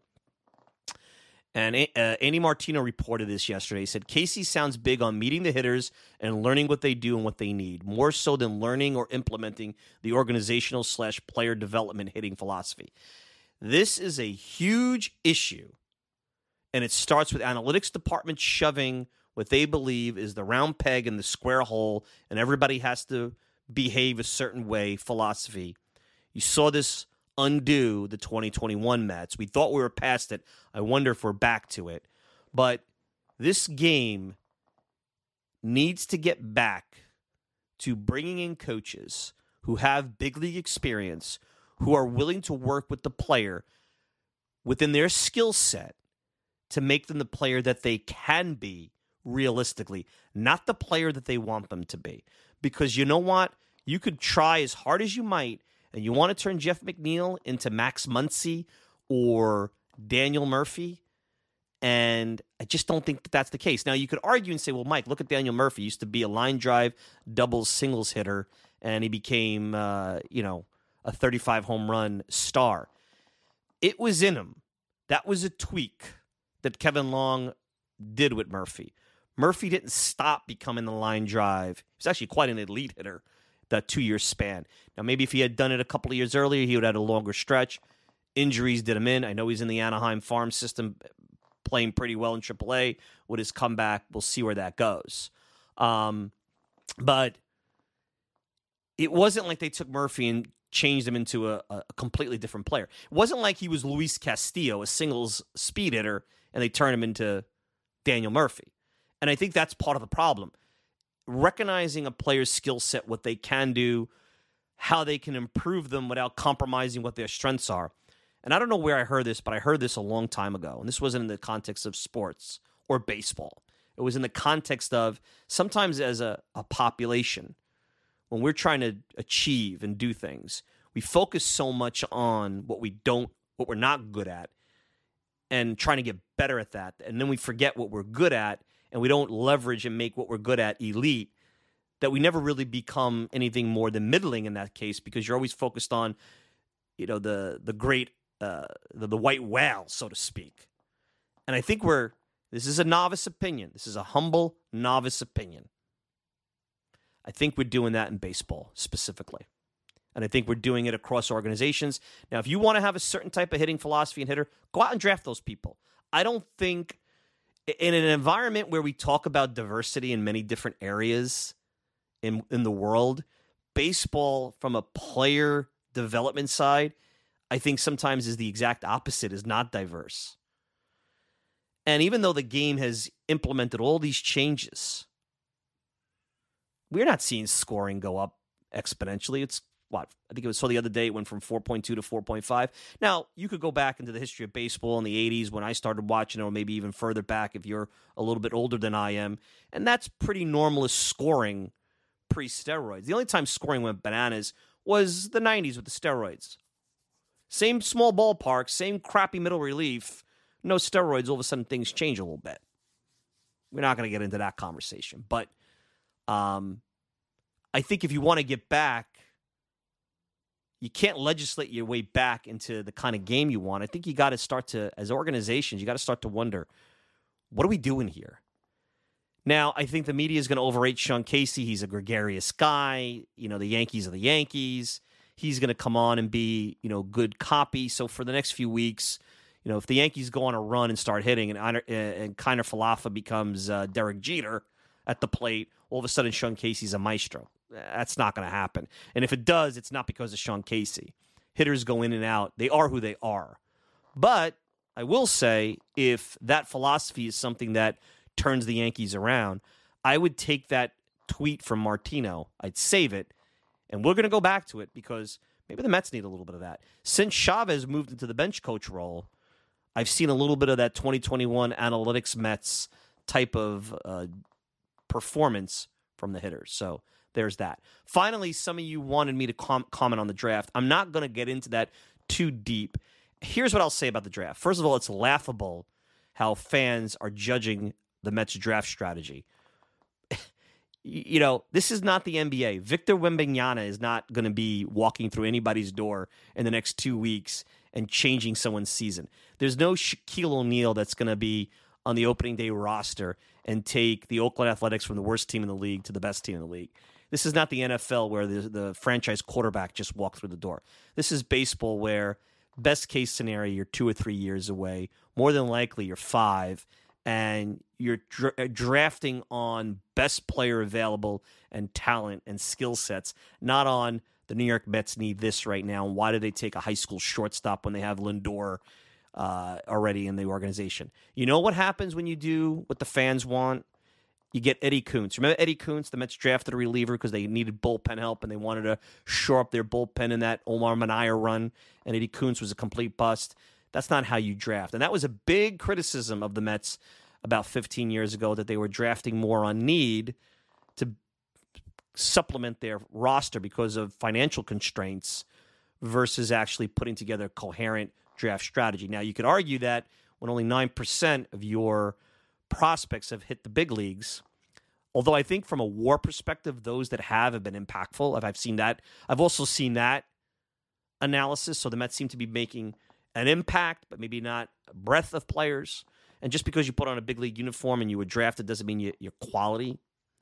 And Andy Martino reported this yesterday. He said, Casey sounds big on meeting the hitters and learning what they do and what they need, more so than learning or implementing the organizational/player development hitting philosophy. This is a huge issue, and it starts with analytics department shoving what they believe is the round peg in the square hole, and everybody has to behave a certain way philosophy. You saw this undo the 2021 Mets. We thought we were past it. I wonder if we're back to it. But this game needs to get back to bringing in coaches who have big league experience, who are willing to work with the player within their skill set to make them the player that they can be realistically, not the player that they want them to be. Because you know what? You could try as hard as you might, and you want to turn Jeff McNeil into Max Muncy or Daniel Murphy, and I just don't think that that's the case. Now, you could argue and say, well, Mike, look at Daniel Murphy. He used to be a line drive, doubles, singles hitter, and he became, a 35 home run star. It was in him. That was a tweak that Kevin Long did with Murphy. Murphy didn't stop becoming the line drive. He was actually quite an elite hitter, that 2-year span. Now, maybe if he had done it a couple of years earlier, he would have had a longer stretch. Injuries did him in. I know he's in the Anaheim farm system, playing pretty well in AAA. With his comeback, we'll see where that goes. But it wasn't like they took Murphy and changed him into a completely different player. It wasn't like he was Luis Castillo, a singles speed hitter, and they turned him into Daniel Murphy. And I think that's part of the problem. Recognizing a player's skill set, what they can do, how they can improve them without compromising what their strengths are. And I don't know where I heard this, but I heard this a long time ago. And this wasn't in the context of sports or baseball. It was in the context of sometimes as a population, when we're trying to achieve and do things, we focus so much on what we're not good at, and trying to get better at that. And then we forget what we're good at, and we don't leverage and make what we're good at elite, that we never really become anything more than middling in that case, because you're always focused on, the great, the white whale, so to speak. And I think this is a novice opinion. This is a humble novice opinion. I think we're doing that in baseball specifically. And I think we're doing it across organizations. Now, if you want to have a certain type of hitting philosophy and hitter, go out and draft those people. I don't think in an environment where we talk about diversity in many different areas in the world, baseball from a player development side, I think sometimes is the exact opposite, is not diverse. And even though the game has implemented all these changes, we're not seeing scoring go up exponentially. It's I think it was the other day it went from 4.2 to 4.5. Now, you could go back into the history of baseball in the 80s when I started watching, or maybe even further back if you're a little bit older than I am, and that's pretty normal as scoring pre-steroids. The only time scoring went bananas was the 90s with the steroids. Same small ballpark, same crappy middle relief, no steroids, all of a sudden things change a little bit. We're not going to get into that conversation, but I think if you want to get back, you can't legislate your way back into the kind of game you want. I think you got to start to, as organizations, you got to start to wonder, what are we doing here? Now, I think the media is going to overrate Sean Casey. He's a gregarious guy. The Yankees are the Yankees. He's going to come on and be, good copy. So for the next few weeks, if the Yankees go on a run and start hitting and Kiner Falefa becomes Derek Jeter at the plate, all of a sudden Sean Casey's a maestro. That's not going to happen. And if it does, it's not because of Sean Casey. Hitters go in and out. They are who they are. But I will say, if that philosophy is something that turns the Yankees around, I would take that tweet from Martino. I'd save it, and we're going to go back to it because maybe the Mets need a little bit of that. Since Chavez moved into the bench coach role, I've seen a little bit of that 2021 analytics Mets type of performance from the hitters. So there's that. Finally, some of you wanted me to comment on the draft. I'm not going to get into that too deep. Here's what I'll say about the draft. First of all, it's laughable how fans are judging the Mets draft strategy. This is not the NBA. Victor Wembanyama is not going to be walking through anybody's door in the next 2 weeks and changing someone's season. There's no Shaquille O'Neal that's going to be on the opening day roster and take the Oakland Athletics from the worst team in the league to the best team in the league. This is not the NFL where the franchise quarterback just walked through the door. This is baseball where best case scenario, you're 2 or 3 years away. More than likely, you're 5. And you're drafting on best player available and talent and skill sets, not on the New York Mets need this right now. Why did they take a high school shortstop when they have Lindor already in the organization? You know what happens when you do what the fans want? You get Eddie Koontz. Remember Eddie Koontz? The Mets drafted a reliever because they needed bullpen help and they wanted to shore up their bullpen in that Omar Minaya run, and Eddie Koontz was a complete bust. That's not how you draft. And that was a big criticism of the Mets about 15 years ago, that they were drafting more on need to supplement their roster because of financial constraints versus actually putting together a coherent draft strategy. Now, you could argue that when only 9% of your prospects have hit the big leagues, although I think from a WAR perspective, those that have been impactful. I've seen that. I've also seen that analysis. So the Mets seem to be making an impact, but maybe not a breadth of players. And just because you put on a big league uniform and you were drafted doesn't mean you're quality.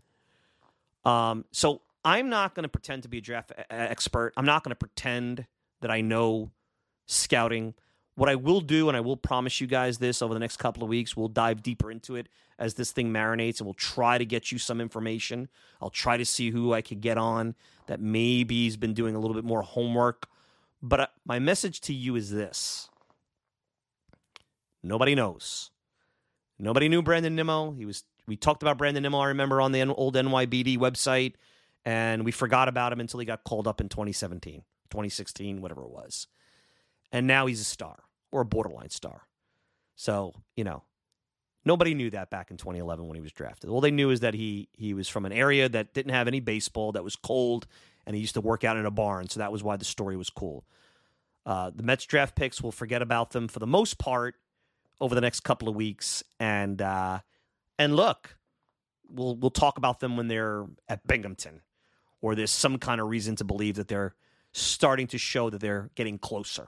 So I'm not going to pretend to be a draft expert. I'm not going to pretend that I know scouting. What I will do, and I will promise you guys this over the next couple of weeks, we'll dive deeper into it as this thing marinates, and we'll try to get you some information. I'll try to see who I could get on that maybe has been doing a little bit more homework. But my message to you is this. Nobody knows. Nobody knew Brandon Nimmo. We talked about Brandon Nimmo, I remember, on the old NYBD website, and we forgot about him until he got called up in 2017, 2016, whatever it was. And now he's a star, or a borderline star. So, nobody knew that back in 2011 when he was drafted. All they knew is that he was from an area that didn't have any baseball, that was cold, and he used to work out in a barn, so that was why the story was cool. The Mets draft picks, we'll forget about them for the most part over the next couple of weeks, and look, we'll talk about them when they're at Binghamton, or there's some kind of reason to believe that they're starting to show that they're getting closer.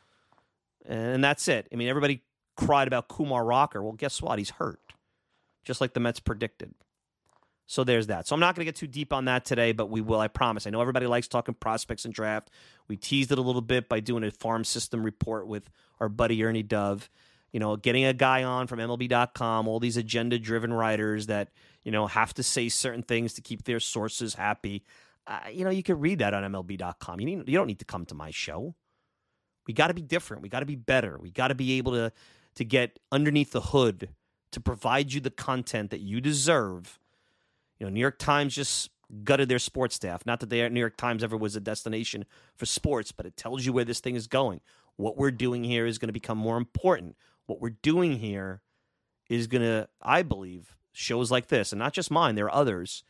And that's it. I mean, everybody cried about Kumar Rocker. Well, guess what? He's hurt, just like the Mets predicted. So there's that. So I'm not going to get too deep on that today, but we will, I promise. I know everybody likes talking prospects and draft. We teased it a little bit by doing a farm system report with our buddy Ernie Dove. Getting a guy on from MLB.com, all these agenda-driven writers that, have to say certain things to keep their sources happy. You can read that on MLB.com. You don't need to come to my show. We got to be different. We got to be better. We got to be able to get underneath the hood to provide you the content that you deserve. New York Times just gutted their sports staff. Not that New York Times ever was a destination for sports, but it tells you where this thing is going. What we're doing here is going to become more important. What we're doing here is going to, I believe, shows like this, and not just mine, there are others,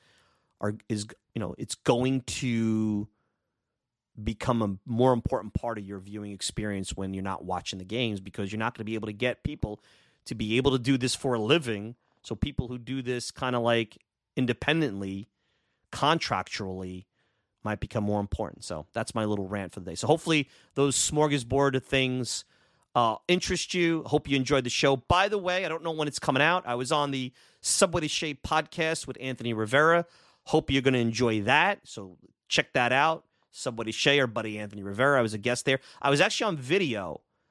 it's going to become a more important part of your viewing experience when you're not watching the games, because you're not going to be able to get people to be able to do this for a living. So people who do this kind of like independently, contractually, might become more important. So that's my little rant for the day. So hopefully those smorgasbord of things interest you. Hope you enjoyed the show. By the way, I don't know when it's coming out. I was on the Subway to Shea podcast with Anthony Rivera. Hope you're going to enjoy that. So check that out. Subway to Shea, our buddy Anthony Rivera. I was a guest there. I was actually on video.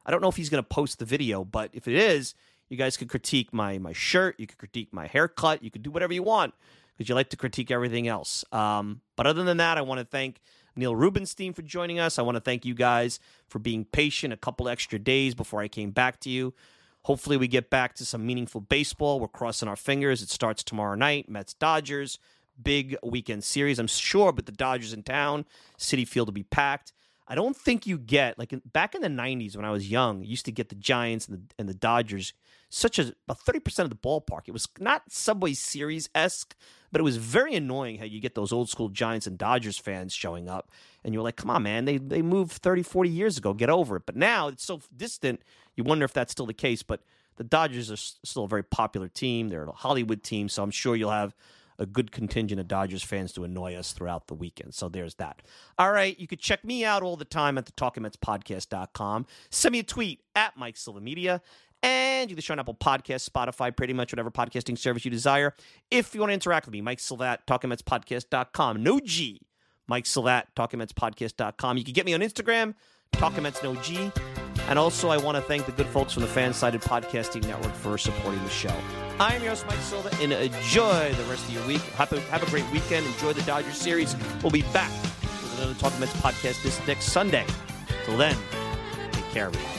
I don't know if he's going to post the video, but if it is, you guys could critique my shirt. You could critique my haircut. You could do whatever you want because you like to critique everything else. But other than that, I want to thank Neil Rubenstein for joining us. I want to thank you guys for being patient a couple extra days before I came back to you. Hopefully we get back to some meaningful baseball. We're crossing our fingers. It starts tomorrow night. Mets-Dodgers, big weekend series. I'm sure, but the Dodgers in town, Citi Field will be packed. I don't think you get, like back in the 90s when I was young, you used to get the Giants and the Dodgers about 30% of the ballpark. It was not Subway Series-esque, but it was very annoying how you get those old school Giants and Dodgers fans showing up. And you're like, come on, man, they moved 30, 40 years ago. Get over it. But now it's so distant, you wonder if that's still the case. But the Dodgers are still a very popular team. They're a Hollywood team, so I'm sure you'll have a good contingent of Dodgers fans to annoy us throughout the weekend. So there's that. All right, you can check me out all the time at the TalkingMetsPodcast.com. Send me a tweet at Mike Silva Media. And you can show on Apple Podcasts, Spotify, pretty much whatever podcasting service you desire. If you want to interact with me, Mike Silva at TalkingMetsPodcast.com. No G. Mike Silva at TalkingMetsPodcast.com. You can get me on Instagram, TalkingMets No G. And also, I want to thank the good folks from the Fan-Sided Podcasting Network for supporting the show. I'm your host, Mike Silva, and enjoy the rest of your week. Have a great weekend. Enjoy the Dodgers series. We'll be back with another Talking Mets podcast this next Sunday. Till then, take care, everybody.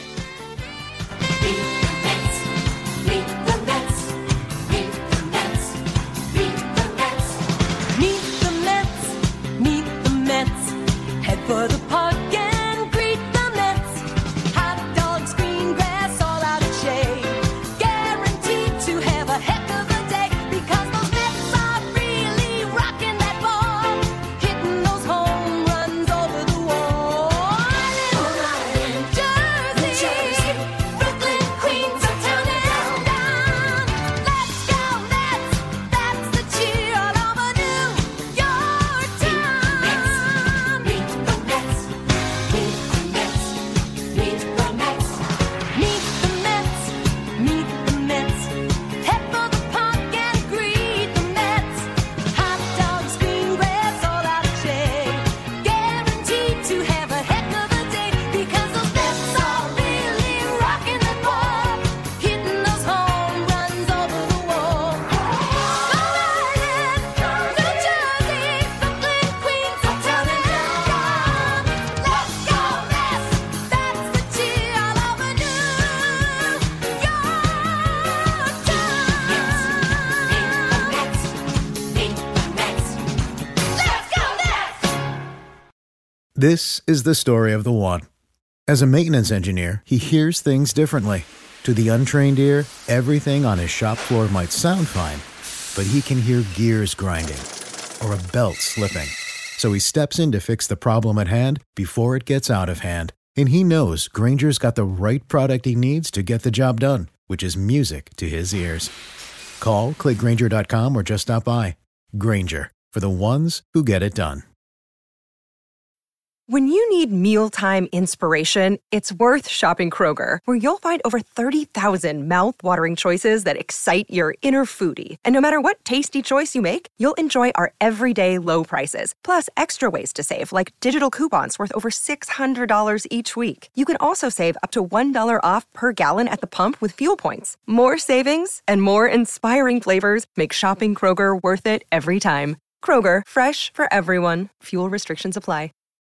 Head for the park and greet the Mets. Hot dogs, green grass, all out of shade. Guaranteed to have a heck of a day because those Mets are really rocking that ball, hitting those home runs over the wall. In Jersey, Brooklyn, Queens, uptown and down. Let's go Mets! That's the cheer all over New York town. This is the story of the one. As a maintenance engineer, he hears things differently. To the untrained ear, everything on his shop floor might sound fine, but he can hear gears grinding or a belt slipping. So he steps in to fix the problem at hand before it gets out of hand. And he knows Grainger's got the right product he needs to get the job done, which is music to his ears. Call, click Grainger.com, or just stop by. Grainger, for the ones who get it done. When you need mealtime inspiration, it's worth shopping Kroger, where you'll find over 30,000 mouth-watering choices that excite your inner foodie. And no matter what tasty choice you make, you'll enjoy our everyday low prices, plus extra ways to save, like digital coupons worth over $600 each week. You can also save up to $1 off per gallon at the pump with fuel points. More savings and more inspiring flavors make shopping Kroger worth it every time. Kroger, fresh for everyone. Fuel restrictions apply.